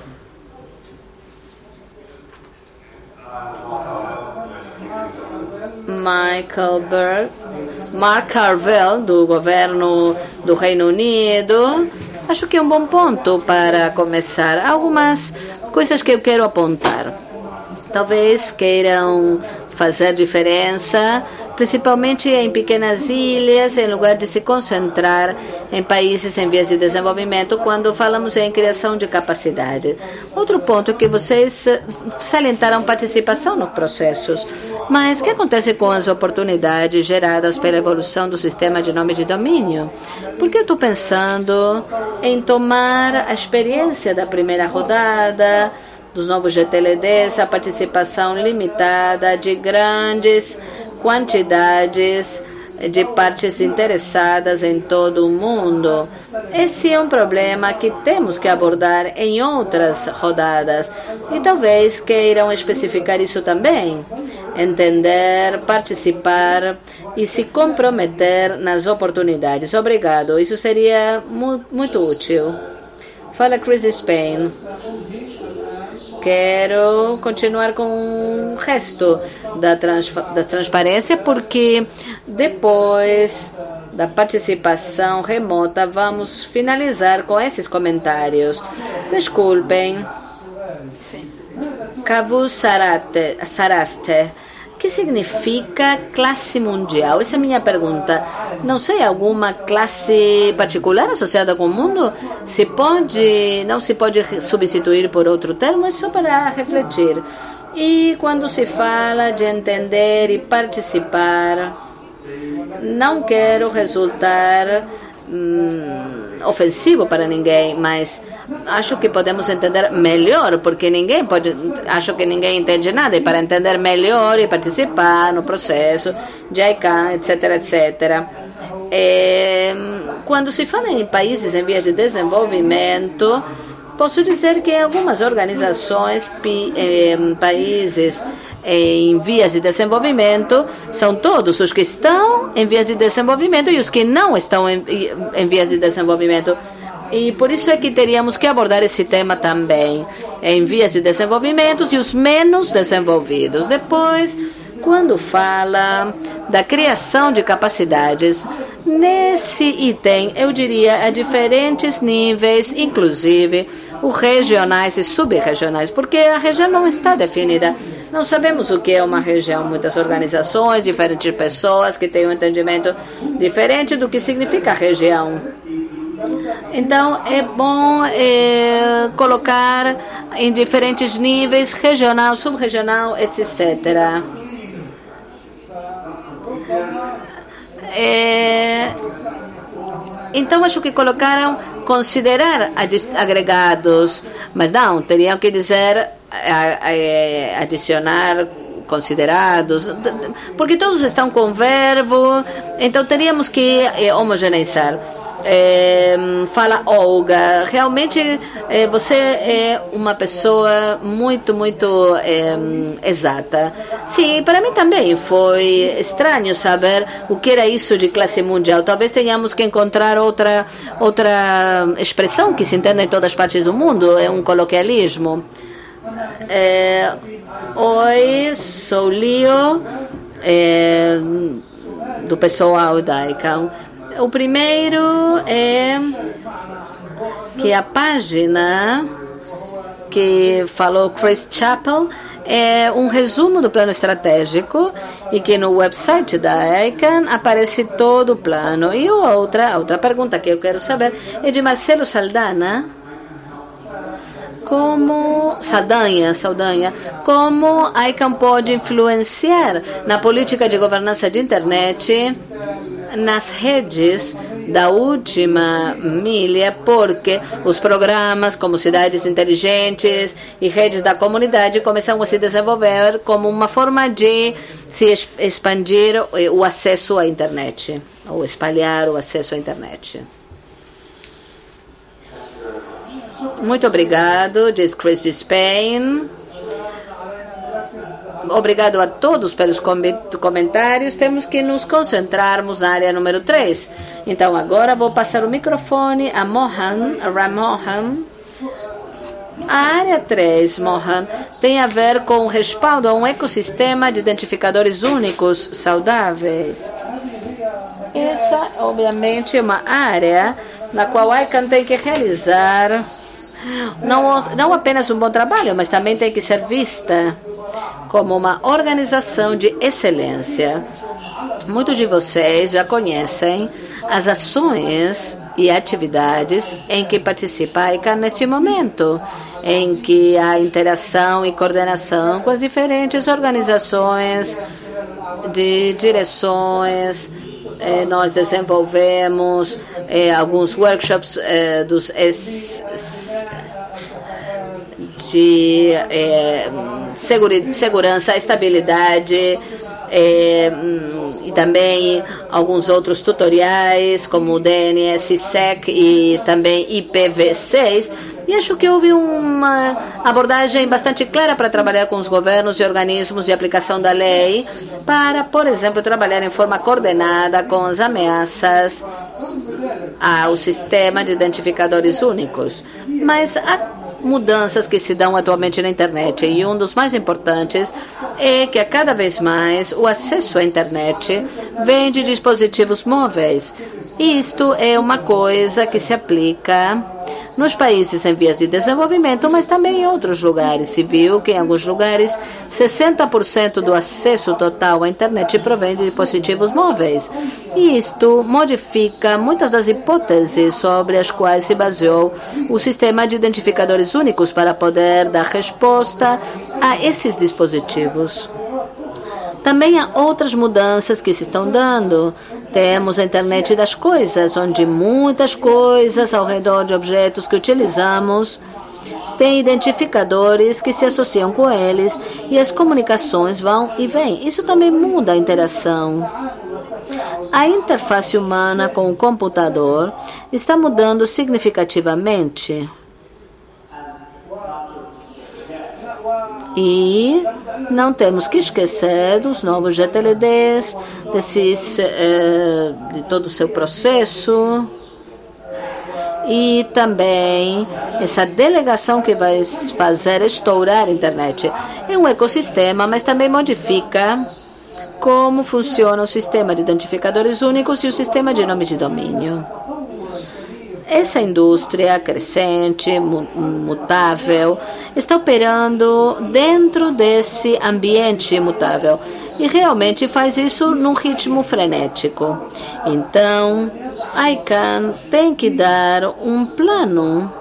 Speaker 5: Mark Carvell, do governo do Reino Unido. Acho que é um bom ponto para começar. Algumas coisas que eu quero apontar. Talvez queiram fazer diferença, principalmente em pequenas ilhas, em lugar de se concentrar em países em vias de desenvolvimento, quando falamos em criação de capacidade. Outro ponto é que vocês salientaram participação nos processos. Mas o que acontece com as oportunidades geradas pela evolução do sistema de nome de domínio? Porque eu estou pensando em tomar a experiência da primeira rodada, dos novos GTLDs, a participação limitada de grandes quantidades de partes interessadas em todo o mundo. Esse é um problema que temos que abordar em outras rodadas e talvez queiram especificar isso também. Entender, participar e se comprometer nas oportunidades. Obrigado. Isso seria muito útil. Fala Chris Spain. Quero continuar com o resto da transparência, porque depois da participação remota vamos finalizar com esses comentários. Desculpem. Kavu Saraste. O que significa classe mundial? Essa é a minha pergunta. Não sei, alguma classe particular associada com o mundo? Não se pode substituir por outro termo? É só para refletir. E quando se fala de entender e participar, não quero resultar ofensivo para ninguém, mas acho que podemos entender melhor, porque acho que ninguém entende nada, e para entender melhor e participar no processo de ICANN, etc, etc. Quando se fala em países em vias de desenvolvimento, posso dizer que algumas organizações, países em vias de desenvolvimento, são todos os que estão em vias de desenvolvimento e os que não estão em vias de desenvolvimento. E por isso é que teríamos que abordar esse tema também, em vias de desenvolvimento e os menos desenvolvidos. Depois, quando fala da criação de capacidades, nesse item, eu diria a diferentes níveis, inclusive os regionais e subregionais, porque a região não está definida. Não sabemos o que é uma região. Muitas organizações, diferentes pessoas que têm um entendimento diferente do que significa região. Então, é bom colocar em diferentes níveis, regional, subregional, etc. Então, acho que colocaram considerar agregados, mas não, teriam que dizer adicionar considerados, porque todos estão com verbo, então teríamos que homogeneizar. Fala Olga, realmente você é uma pessoa muito exata. Sim, para mim também foi estranho saber o que era isso de classe mundial. Talvez tenhamos que encontrar outra expressão que se entenda em todas as partes do mundo. É um coloquialismo. Oi, sou Leo, do pessoal da ICANN. O primeiro é que a página que falou Chris Chappell é um resumo do plano estratégico e que no website da ICANN aparece todo o plano. E outra pergunta que eu quero saber é de Marcelo Saldanha. Saldanha, como a ICANN pode influenciar na política de governança de internet nas redes da última milha, porque os programas como cidades inteligentes e redes da comunidade começam a se desenvolver como uma forma de se expandir o acesso à internet, ou espalhar o acesso à internet. Muito obrigado, diz Chris de Spain. Obrigado a todos pelos comentários. Temos que nos concentrarmos na área número 3. Então, agora vou passar o microfone a Ramohan. A área 3, Mohan, tem a ver com o respaldo a um ecossistema de identificadores únicos saudáveis. Essa, obviamente, é uma área na qual a ICANN tem que realizar não apenas um bom trabalho, mas também tem que ser vista como uma organização de excelência. Muitos de vocês já conhecem as ações e atividades em que participa a ICANN neste momento, em que há interação e coordenação com as diferentes organizações de direções. Nós desenvolvemos alguns workshops de segurança, estabilidade, e também alguns outros tutoriais como o DNSSEC e também IPv6. E acho que houve uma abordagem bastante clara para trabalhar com os governos e organismos de aplicação da lei para, por exemplo, trabalhar em forma coordenada com as ameaças ao sistema de identificadores únicos. Mas há mudanças que se dão atualmente na internet e um dos mais importantes é que cada vez mais o acesso à internet vem de dispositivos móveis. Isto é uma coisa que se aplica nos países em vias de desenvolvimento, mas também em outros lugares. Se viu que em alguns lugares 60% do acesso total à internet provém de dispositivos móveis. E isto modifica muitas das hipóteses sobre as quais se baseou o sistema de identificadores únicos para poder dar resposta a esses dispositivos. Também há outras mudanças que se estão dando. Temos a internet das coisas, onde muitas coisas ao redor de objetos que utilizamos têm identificadores que se associam com eles e as comunicações vão e vêm. Isso também muda a interação. A interface humana com o computador está mudando significativamente. E não temos que esquecer dos novos GTLDs, de todo o seu processo e também essa delegação que vai fazer estourar a internet. É um ecossistema, mas também modifica como funciona o sistema de identificadores únicos e o sistema de nome de domínio. Essa indústria crescente, mutável, está operando dentro desse ambiente mutável e realmente faz isso num ritmo frenético. Então, a ICANN tem que dar um plano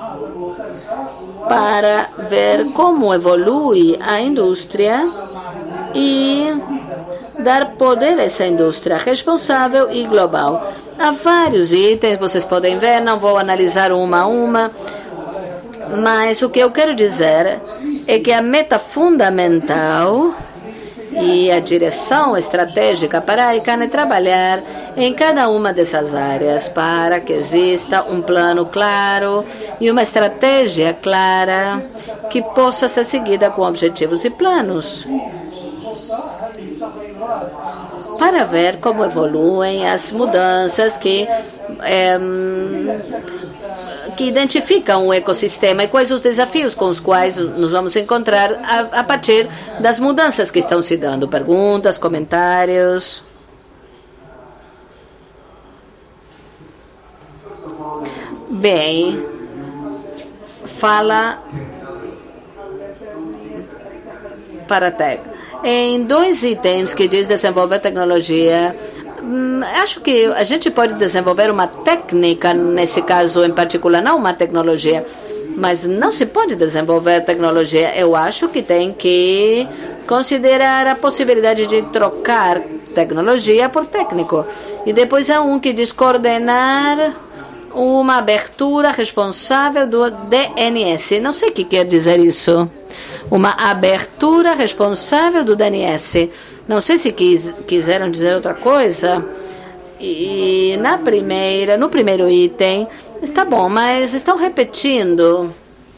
Speaker 5: para ver como evolui a indústria e dar poder a essa indústria responsável e global. Há vários itens, vocês podem ver, não vou analisar uma a uma, mas o que eu quero dizer é que a meta fundamental e a direção estratégica para a ICANN é trabalhar em cada uma dessas áreas para que exista um plano claro e uma estratégia clara que possa ser seguida com objetivos e planos, para ver como evoluem as mudanças que identificam o ecossistema e quais os desafios com os quais nos vamos encontrar a partir das mudanças que estão se dando. Perguntas, comentários? Bem, fala para a TEC. Em 2 itens que diz desenvolver tecnologia, acho que a gente pode desenvolver uma técnica, nesse caso em particular, não uma tecnologia, mas não se pode desenvolver tecnologia. Eu acho que tem que considerar a possibilidade de trocar tecnologia por técnico. E depois há um que diz coordenar uma abertura responsável do DNS. Não sei o que quer dizer isso. Uma abertura responsável do DNS. Não sei se quiseram dizer outra coisa. E no primeiro item, está bom, mas estão repetindo.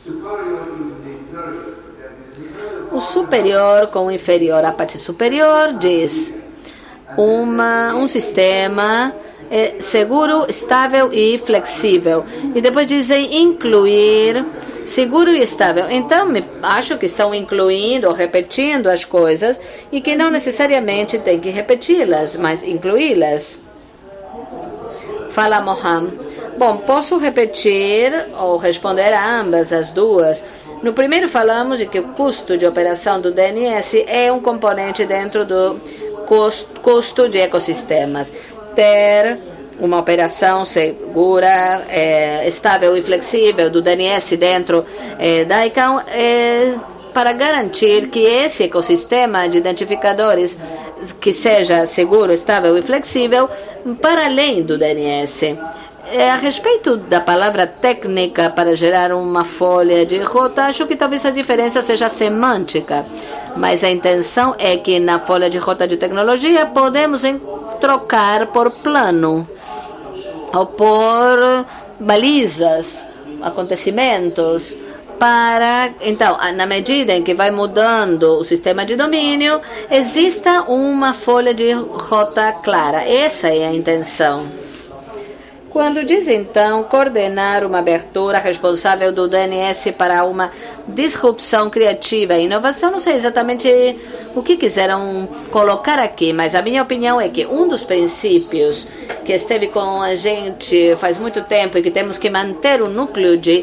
Speaker 5: O superior com o inferior. A parte superior diz um sistema seguro, estável e flexível. E depois dizem incluir seguro e estável. Então, acho que estão incluindo ou repetindo as coisas e que não necessariamente tem que repeti-las, mas incluí-las. Fala Mohamed. Bom, posso repetir ou responder a ambas as duas. No primeiro falamos de que o custo de operação do DNS é um componente dentro do custo de ecossistemas. Ter uma operação segura, estável e flexível do DNS dentro da ICANN para garantir que esse ecossistema de identificadores que seja seguro, estável e flexível para além do DNS. A respeito da palavra técnica para gerar uma folha de rota, acho que talvez a diferença seja semântica, mas a intenção é que na folha de rota de tecnologia podemos trocar por plano ou por balizas, acontecimentos, então, na medida em que vai mudando o sistema de domínio, exista uma folha de rota clara. Essa é a intenção. Quando diz, então, coordenar uma abertura responsável do DNS para uma disrupção criativa e inovação, não sei exatamente o que quiseram colocar aqui, mas a minha opinião é que um dos princípios que esteve com a gente faz muito tempo e que temos que manter um núcleo de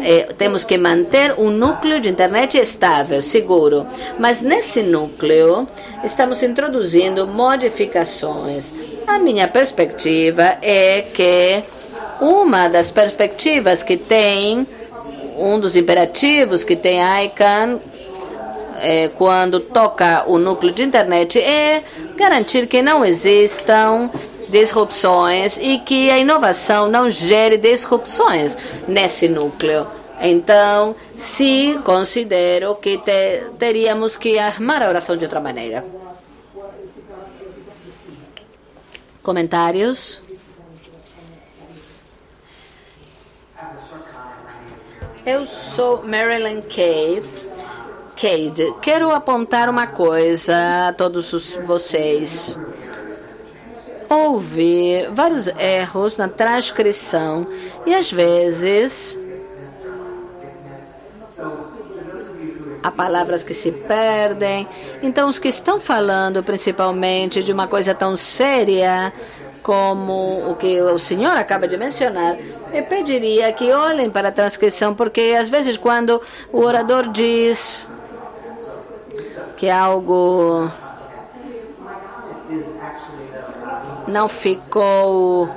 Speaker 5: internet estável, seguro. Mas nesse núcleo estamos introduzindo modificações. A minha perspectiva é que uma das perspectivas que tem, um dos imperativos que tem a ICANN quando toca o núcleo de internet é garantir que não existam disrupções e que a inovação não gere disrupções nesse núcleo. Então, sim, considero que teríamos que armar a oração de outra maneira. Comentários? Eu sou Marilyn Cade. Quero apontar uma coisa a todos vocês. Houve vários erros na transcrição e, às vezes, há palavras que se perdem. Então, os que estão falando principalmente de uma coisa tão séria como o que o senhor acaba de mencionar, eu pediria que olhem para a transcrição, porque às vezes quando o orador diz que algo não ficou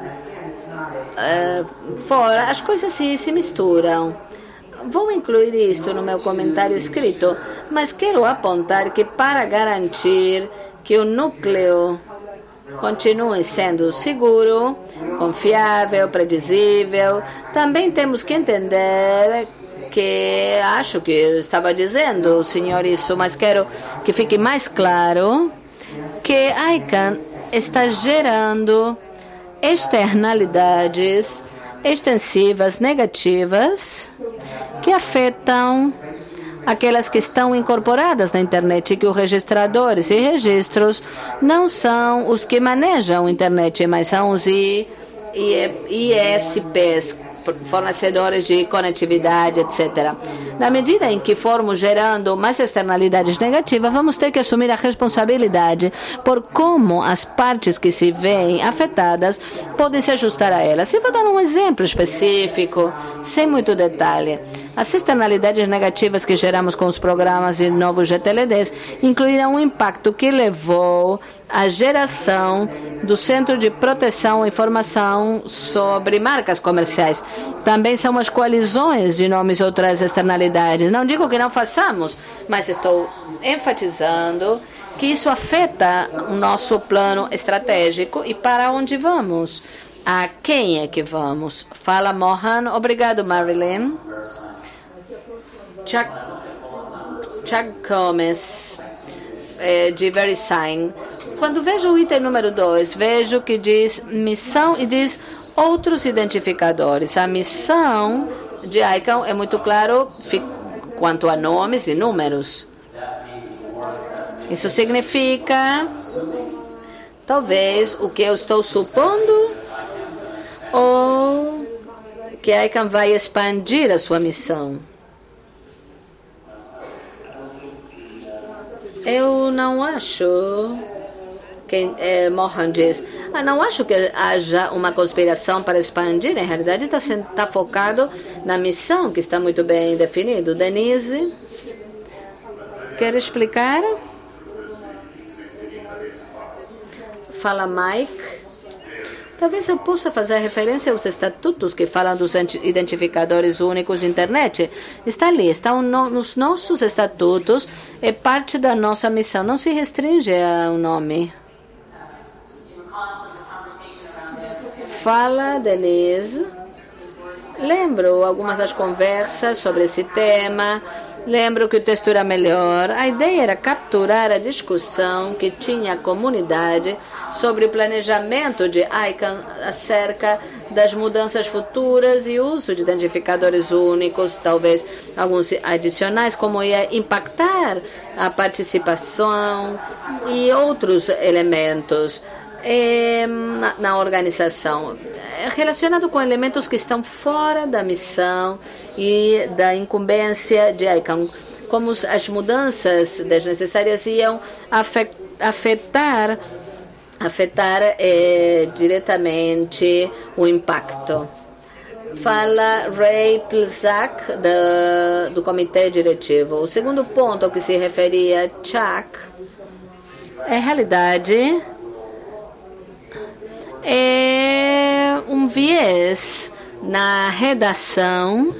Speaker 5: fora, as coisas se misturam. Vou incluir isto no meu comentário escrito, mas quero apontar que para garantir que o núcleo continue sendo seguro, confiável, predizível. Também temos que entender que, acho que estava dizendo o senhor isso, mas quero que fique mais claro, que ICANN está gerando externalidades extensivas, negativas, que afetam aquelas que estão incorporadas na internet, e que os registradores e registros não são os que manejam a internet, mas são os ISPs, fornecedores de conectividade, etc. Na medida em que formos gerando mais externalidades negativas, vamos ter que assumir a responsabilidade por como as partes que se veem afetadas podem se ajustar a elas. Eu vou dar um exemplo específico, sem muito detalhe. As externalidades negativas que geramos com os programas de novos GTLDs incluíram um impacto que levou à geração do Centro de Proteção à Informação sobre Marcas Comerciais. Também são as coalizões de nomes e outras externalidades. Não digo que não façamos, mas estou enfatizando que isso afeta o nosso plano estratégico e para onde vamos. A quem é que vamos? Fala, Mohan. Obrigado, Marilyn. Chuck Gomes, de VeriSign. Quando vejo o item número 2, vejo que diz missão e diz outros identificadores. A missão de ICANN é muito claro quanto a nomes e números. Isso significa, talvez, o que eu estou supondo, ou que a ICANN vai expandir a sua missão. Eu não acho, Mohan diz, não acho que haja uma conspiração para expandir. Em realidade, está focado na missão, que está muito bem definido. Denise, quer explicar? Fala, Mike. Talvez eu possa fazer referência aos estatutos que falam dos identificadores únicos de internet. Está ali, estão nos nossos estatutos, é parte da nossa missão. Não se restringe ao nome. Fala, Denise. Lembro algumas das conversas sobre esse tema. Lembro que o texto era melhor. A ideia era capturar a discussão que tinha a comunidade sobre o planejamento de ICANN acerca das mudanças futuras e uso de identificadores únicos, talvez alguns adicionais, como ia impactar a participação e outros elementos na organização, relacionado com elementos que estão fora da missão e da incumbência de ICANN, como as mudanças desnecessárias iam afetar diretamente o impacto. Fala Ray Plzak, do comitê diretivo. O segundo ponto ao que se referia Chuck, em realidade, é um viés na redação,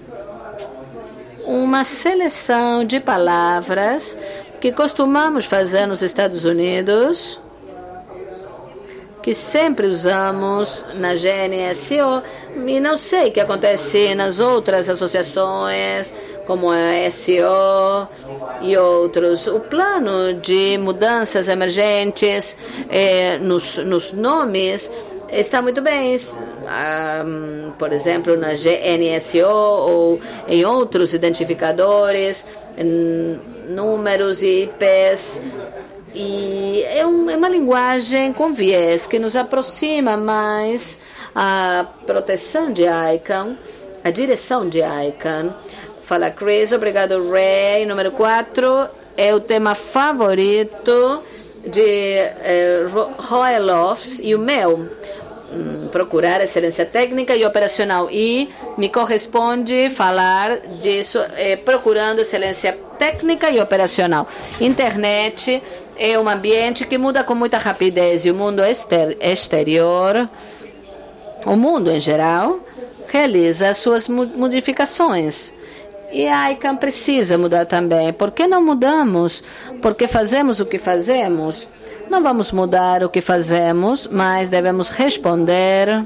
Speaker 5: uma seleção de palavras que costumamos fazer nos Estados Unidos, que sempre usamos na GNSO, e não sei o que acontece nas outras associações, como a SO e outros. O plano de mudanças emergentes nos nomes está muito bem, por exemplo, na GNSO ou em outros identificadores, números e IPs. E é uma linguagem com viés que nos aproxima mais à proteção de ICANN, à direção de ICANN. Fala Chris, obrigado Ray. Número 4 é o tema favorito de Roelofs e o meu. Procurar excelência técnica e operacional. E me corresponde falar disso, procurando excelência técnica e operacional. Internet é um ambiente que muda com muita rapidez e o mundo exterior, o mundo em geral, realiza suas modificações. E a ICANN precisa mudar também. Por que não mudamos? Porque fazemos o que fazemos. Não vamos mudar o que fazemos, mas devemos responder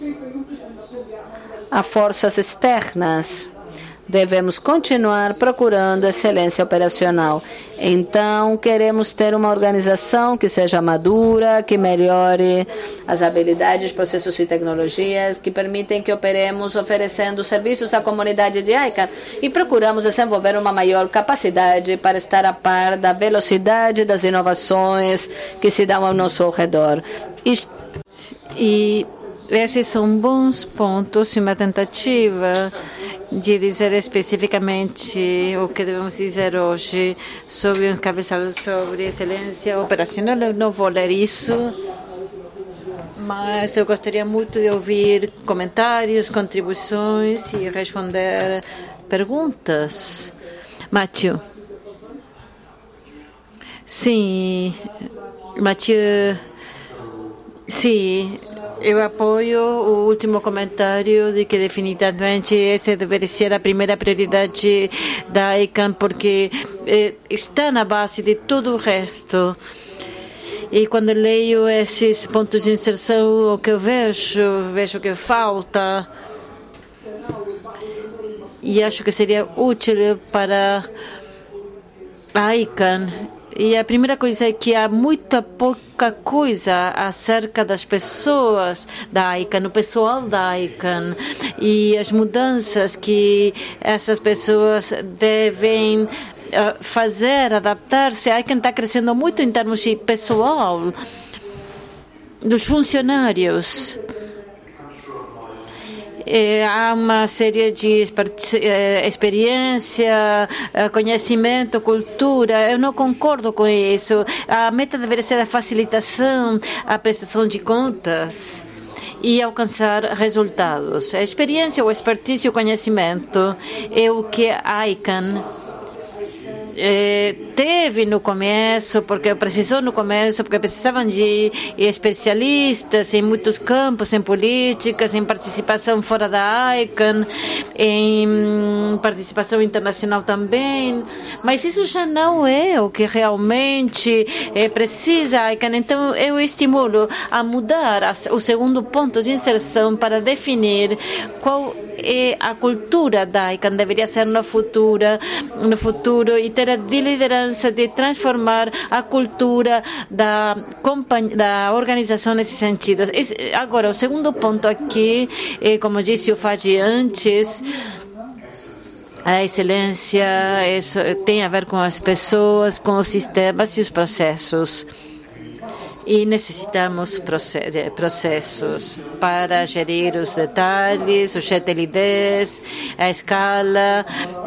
Speaker 5: a forças externas. Devemos continuar procurando excelência operacional. Então, queremos ter uma organização que seja madura, que melhore as habilidades, processos e tecnologias, que permitem que operemos oferecendo serviços à comunidade de ICANN e procuramos desenvolver uma maior capacidade para estar a par da velocidade das inovações que se dão ao nosso redor.
Speaker 7: E esses são bons pontos e uma tentativa de dizer especificamente o que devemos dizer hoje sobre um cabeçalho sobre excelência operacional. Eu não vou ler isso, mas eu gostaria muito de ouvir comentários, contribuições e responder perguntas. Mathieu. Sim, Mathieu. Sim. Eu apoio o último comentário de que definitivamente essa deveria ser a primeira prioridade da ICANN, porque está na base de todo o resto. E quando leio esses pontos de inserção, o que eu vejo que falta, e acho que seria útil para a ICANN. E a primeira coisa é que há muita pouca coisa acerca das pessoas da ICANN, o pessoal da ICANN e as mudanças que essas pessoas devem fazer, adaptar-se. A ICANN está crescendo muito em termos de pessoal, dos funcionários. Há uma série de experiência, conhecimento, cultura. Eu não concordo com isso. A meta deveria ser a facilitação, a prestação de contas e alcançar resultados. A experiência, o expertise e o conhecimento é o que a ICANN teve no começo, porque precisavam de especialistas em muitos campos, em políticas, em participação fora da ICANN, em participação internacional também, mas isso já não é o que realmente precisa a ICANN. Então eu estimulo a mudar o segundo ponto de inserção para definir qual é a cultura da ICANN deveria ser no futuro e ter a liderança de transformar a cultura da organização nesse sentido. Agora, o segundo ponto aqui, como disse o Fadi antes, a excelência tem a ver com as pessoas, com os sistemas e os processos. E necessitamos processos para gerir os detalhes, os GTLDs, a escala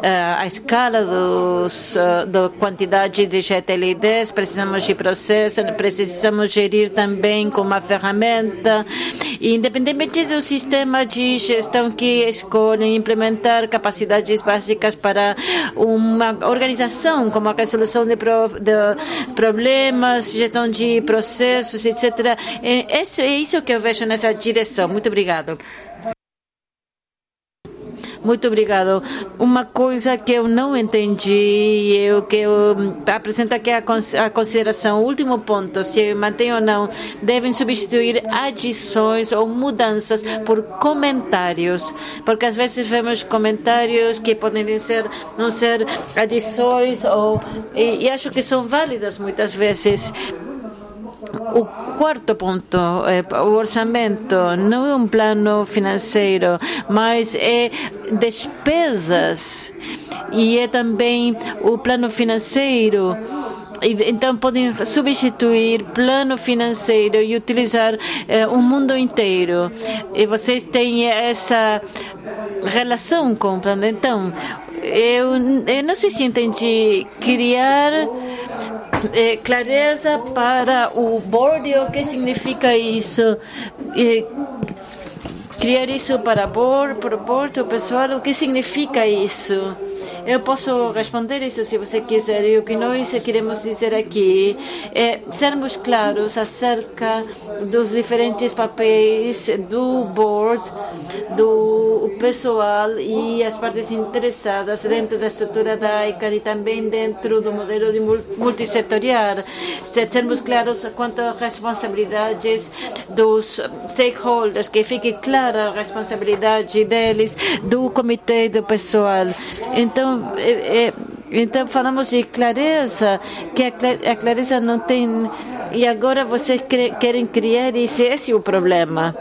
Speaker 7: da quantidade de GTLDs. Precisamos de processos, precisamos gerir também com uma ferramenta. E, independentemente do sistema de gestão que escolhem, implementar capacidades básicas para uma organização, como a resolução de problemas, gestão de processos, etc. É isso que eu vejo nessa direção. Muito obrigado. Muito obrigado. Uma coisa que eu não entendi, que eu apresento aqui a consideração, o último ponto, se eu mantenho ou não, devem substituir adições ou mudanças por comentários, porque às vezes vemos comentários que podem não ser adições, e acho que são válidas muitas vezes. O quarto ponto, o orçamento não é um plano financeiro, mas é despesas e é também o plano financeiro. Então podem substituir plano financeiro e utilizar o mundo inteiro. E vocês têm essa relação com o plano. Então, eu não sei se entendi criar clareza para o board, o que significa isso? Criar isso para o board, o pessoal, o que significa isso? Eu posso responder isso se você quiser. E o que nós queremos dizer aqui é sermos claros acerca dos diferentes papéis do board, do pessoal e as partes interessadas dentro da estrutura da ICANN e também dentro do modelo de multissetorial. Sermos claros quanto às responsabilidades dos stakeholders, que fique clara a responsabilidade deles, do comitê e do pessoal. Então falamos de clareza, que a clareza não tem, e agora vocês querem criar isso, esse é o problema.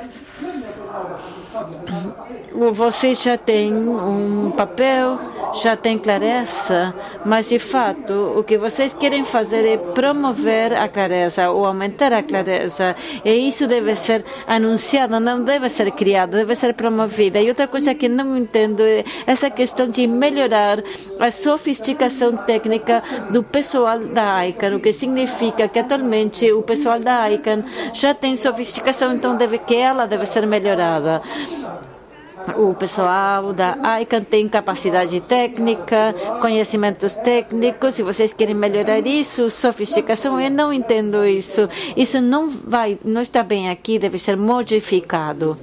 Speaker 7: Você já tem um papel, já tem clareza, mas de fato o que vocês querem fazer é promover a clareza ou aumentar a clareza, e isso deve ser anunciado, não deve ser criado, deve ser promovida. E outra coisa que não entendo é essa questão de melhorar a sofisticação técnica do pessoal da ICANN, o que significa que atualmente o pessoal da ICANN já tem sofisticação, então ela deve ser melhorada. O pessoal da ICANN tem capacidade técnica, conhecimentos técnicos. Se vocês querem melhorar isso, sofisticação, eu não entendo isso. Isso não está bem aqui, deve ser modificado.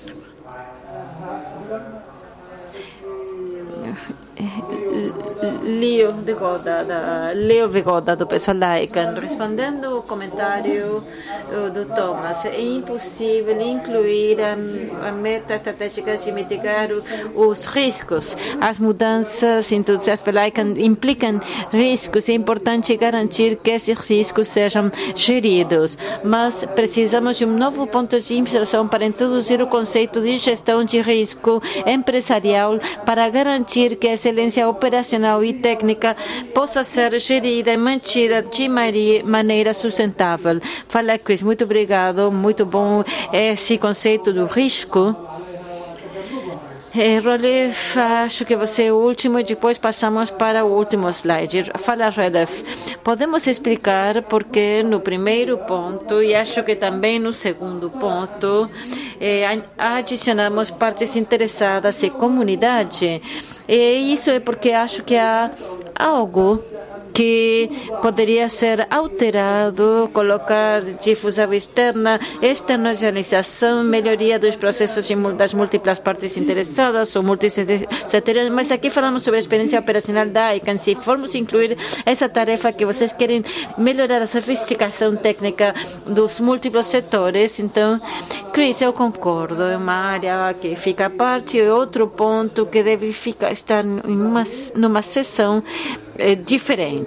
Speaker 7: Leo Vigoda, do pessoal da ICANN, respondendo ao comentário do Thomas, é impossível incluir a meta estratégica de mitigar os riscos. As mudanças introduzidas pela ICANN implicam riscos. É importante garantir que esses riscos sejam geridos, mas precisamos de um novo ponto de inserção para introduzir o conceito de gestão de risco empresarial para garantir que a excelência operacional e técnica possa ser gerida e mantida de maneira sustentável. Fala, Chris, muito obrigado, muito bom esse conceito do risco. Rolef, acho que você é o último e depois passamos para o último slide. Fala, Rolef. Podemos explicar porque no primeiro ponto e acho que também no segundo ponto adicionamos partes interessadas e comunidade. E isso é porque acho que há algo que poderia ser alterado, colocar difusão externa, externalização, melhoria dos processos das múltiplas partes interessadas ou multissetoriais, mas aqui falamos sobre a experiência operacional da ICANN. Se formos incluir essa tarefa que vocês querem melhorar a sofisticação técnica dos múltiplos setores, então, Chris, eu concordo, é uma área que fica à parte, é outro ponto que deve estar numa sessão diferente.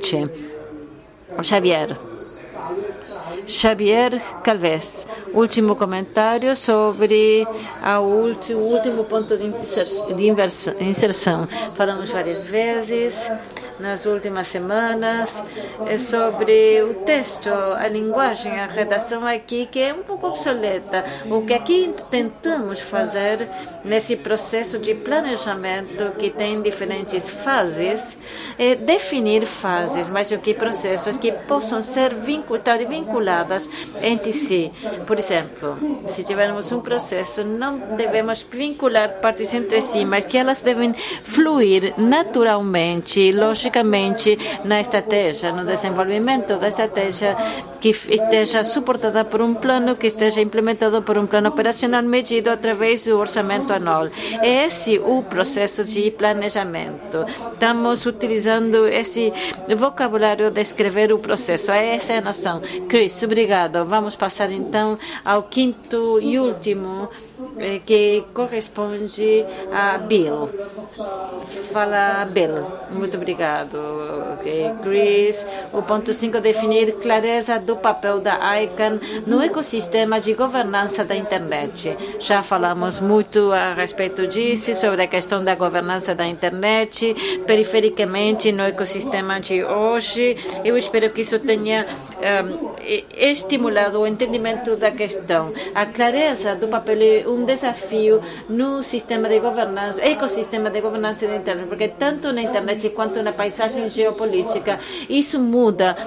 Speaker 7: Xavier Calves, último comentário sobre o último ponto de inserção. Falamos várias vezes nas últimas semanas sobre o texto, a linguagem, a redação aqui, que é um pouco obsoleta. O que aqui tentamos fazer nesse processo de planejamento que tem diferentes fases é definir fases, mas o que processos que possam ser vinculadas entre si. Por exemplo, se tivermos um processo, não devemos vincular partes entre si, mas que elas devem fluir naturalmente, logicamente, na estratégia, no desenvolvimento da estratégia, que esteja suportada por um plano, que esteja implementado por um plano operacional medido através do orçamento anual. É esse o processo de planejamento. Estamos utilizando esse vocabulário de escrever o processo. Essa é a noção. Chris, obrigado. Vamos passar então ao quinto e último, que corresponde a Bill. Fala, Bill. Muito obrigado. Chris, o ponto 5, definir clareza do papel da ICANN no ecossistema de governança da internet. Já falamos muito a respeito disso, sobre a questão da governança da internet, perifericamente no ecossistema de hoje. Eu espero que isso tenha estimulado o entendimento da questão. A clareza do papel é um desafio no sistema de governança, ecossistema de governança da internet, porque tanto na internet quanto na paisagem geopolítica, isso muda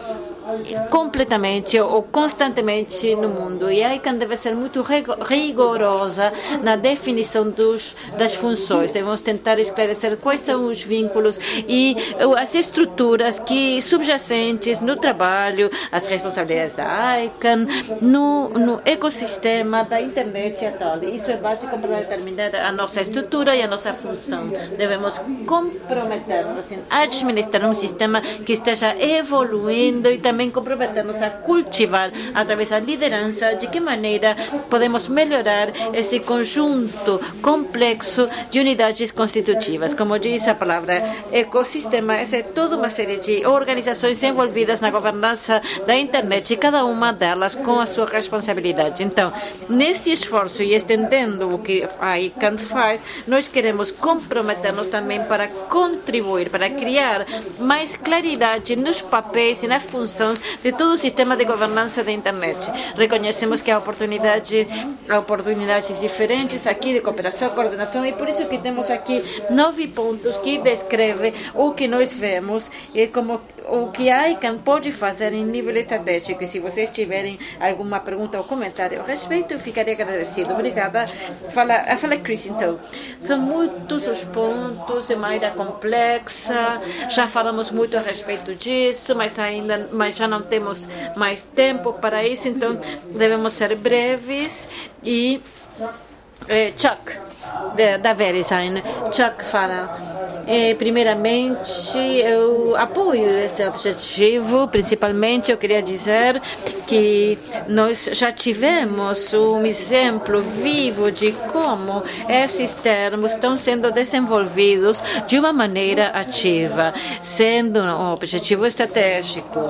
Speaker 7: completamente ou constantemente no mundo. E a ICANN deve ser muito rigorosa na definição das funções. Devemos tentar esclarecer quais são os vínculos e as estruturas subjacentes no trabalho, as responsabilidades da ICANN, no ecossistema da internet e tal. Isso é básico para determinar a nossa estrutura e a nossa função. Devemos comprometer-nos em administrar um sistema que esteja evoluindo e também comprometer-nos a cultivar, através da liderança, de que maneira podemos melhorar esse conjunto complexo de unidades constitutivas. Como diz a palavra ecossistema, essa é toda uma série de organizações envolvidas na governança da internet, e cada uma delas com a sua responsabilidade. Então, nesse esforço e estendendo o que a ICANN faz, nós queremos comprometer-nos também para contribuir, para criar mais claridade nos papéis e nas funções de todo o sistema de governança da internet. Reconhecemos que há oportunidades diferentes aqui de cooperação, coordenação, e por isso que temos aqui 9 pontos que descrevem o que nós vemos e como o que a ICANN pode fazer em nível estratégico. E se vocês tiverem alguma pergunta ou comentário a respeito, eu ficaria agradecido. Obrigada. Fala Chris, então. São muitos os pontos, é uma área complexa, já falamos muito a respeito disso, mas já não temos mais tempo para isso, então devemos ser breves. E Chuck, da VeriSign, Chuck fala. Primeiramente, eu apoio esse objetivo. Principalmente, eu queria dizer que nós já tivemos um exemplo vivo de como esses termos estão sendo desenvolvidos de uma maneira ativa, sendo um objetivo estratégico.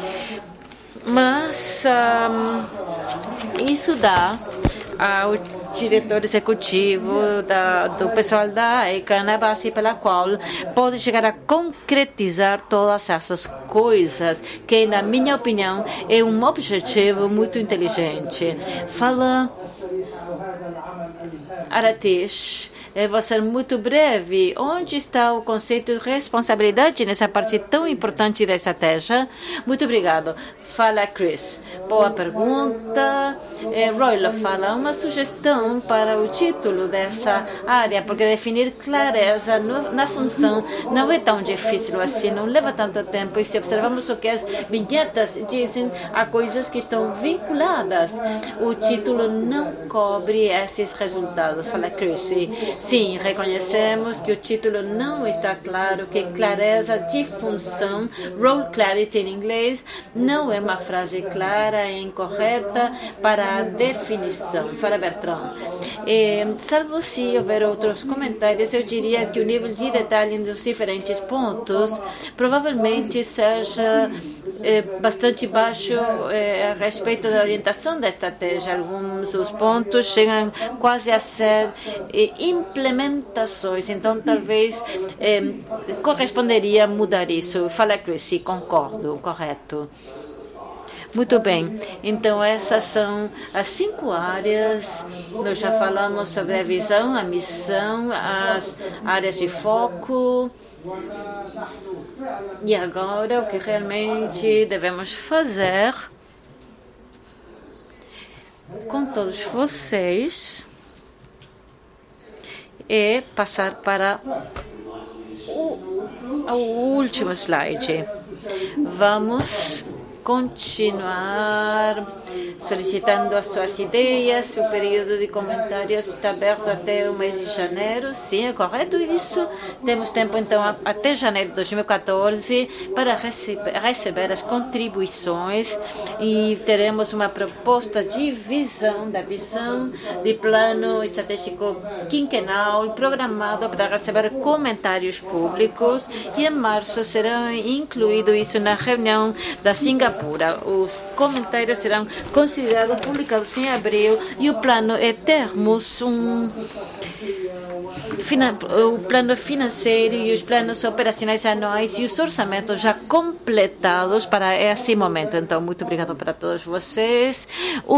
Speaker 7: Mas isso dá ao diretor executivo do pessoal da ICANN a base pela qual pode chegar a concretizar todas essas coisas, que, na minha opinião, é um objetivo muito inteligente. Fala Aratish. Vou ser muito breve. Onde está o conceito de responsabilidade nessa parte tão importante da estratégia? Muito obrigado. Fala, Chris. Boa pergunta. Royla fala uma sugestão para o título dessa área, porque definir clareza na função não é tão difícil assim, não leva tanto tempo. E se observamos o que as vinhetas dizem, há coisas que estão vinculadas. O título não cobre esses resultados. Fala, Chris. Sim, reconhecemos que o título não está claro, que clareza de função, role clarity em inglês, não é uma frase clara e incorreta para a definição. Fala Bertrand. Salvo se houver outros comentários, eu diria que o nível de detalhe dos diferentes pontos provavelmente seja bastante baixo a respeito da orientação da estratégia. Alguns dos pontos chegam quase a ser implementações, então talvez corresponderia mudar isso. Fala, Chris, sim, concordo, correto. Muito bem, então essas são as 5 áreas. Nós já falamos sobre a visão, a missão, as áreas de foco. E agora o que realmente devemos fazer com todos vocês é passar para o último slide. Vamos continuar solicitando as suas ideias. O período de comentários está aberto até o mês de janeiro. Sim, é correto isso? Temos tempo, então, até janeiro de 2014 para receber as contribuições e teremos uma proposta de visão, de plano estratégico quinquenal programado para receber comentários públicos, e em março será incluído isso na reunião da Singapura. Os comentários serão considerados publicados em abril e o plano é termos o plano financeiro e os planos operacionais anuais e os orçamentos já completados para esse momento. Então, muito obrigado para todos vocês.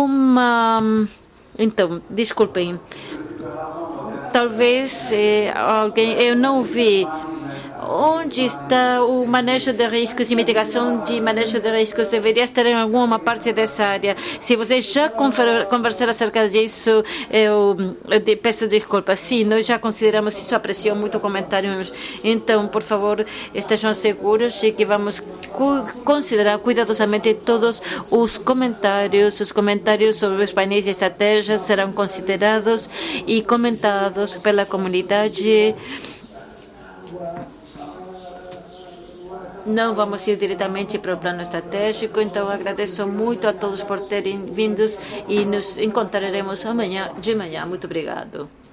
Speaker 7: Então, desculpem, talvez alguém, eu não vi onde está o manejo de riscos e mitigação de manejo de riscos? Deveria estar em alguma parte dessa área. Se você já conversar acerca disso, eu peço desculpas. Sim, nós já consideramos isso, aprecio muito comentários. Então, por favor, estejam seguros de que vamos considerar cuidadosamente todos os comentários sobre os painéis de estratégias serão considerados e comentados pela comunidade. Não vamos ir diretamente para o plano estratégico, então agradeço muito a todos por terem vindo e nos encontraremos amanhã de manhã. Muito obrigado.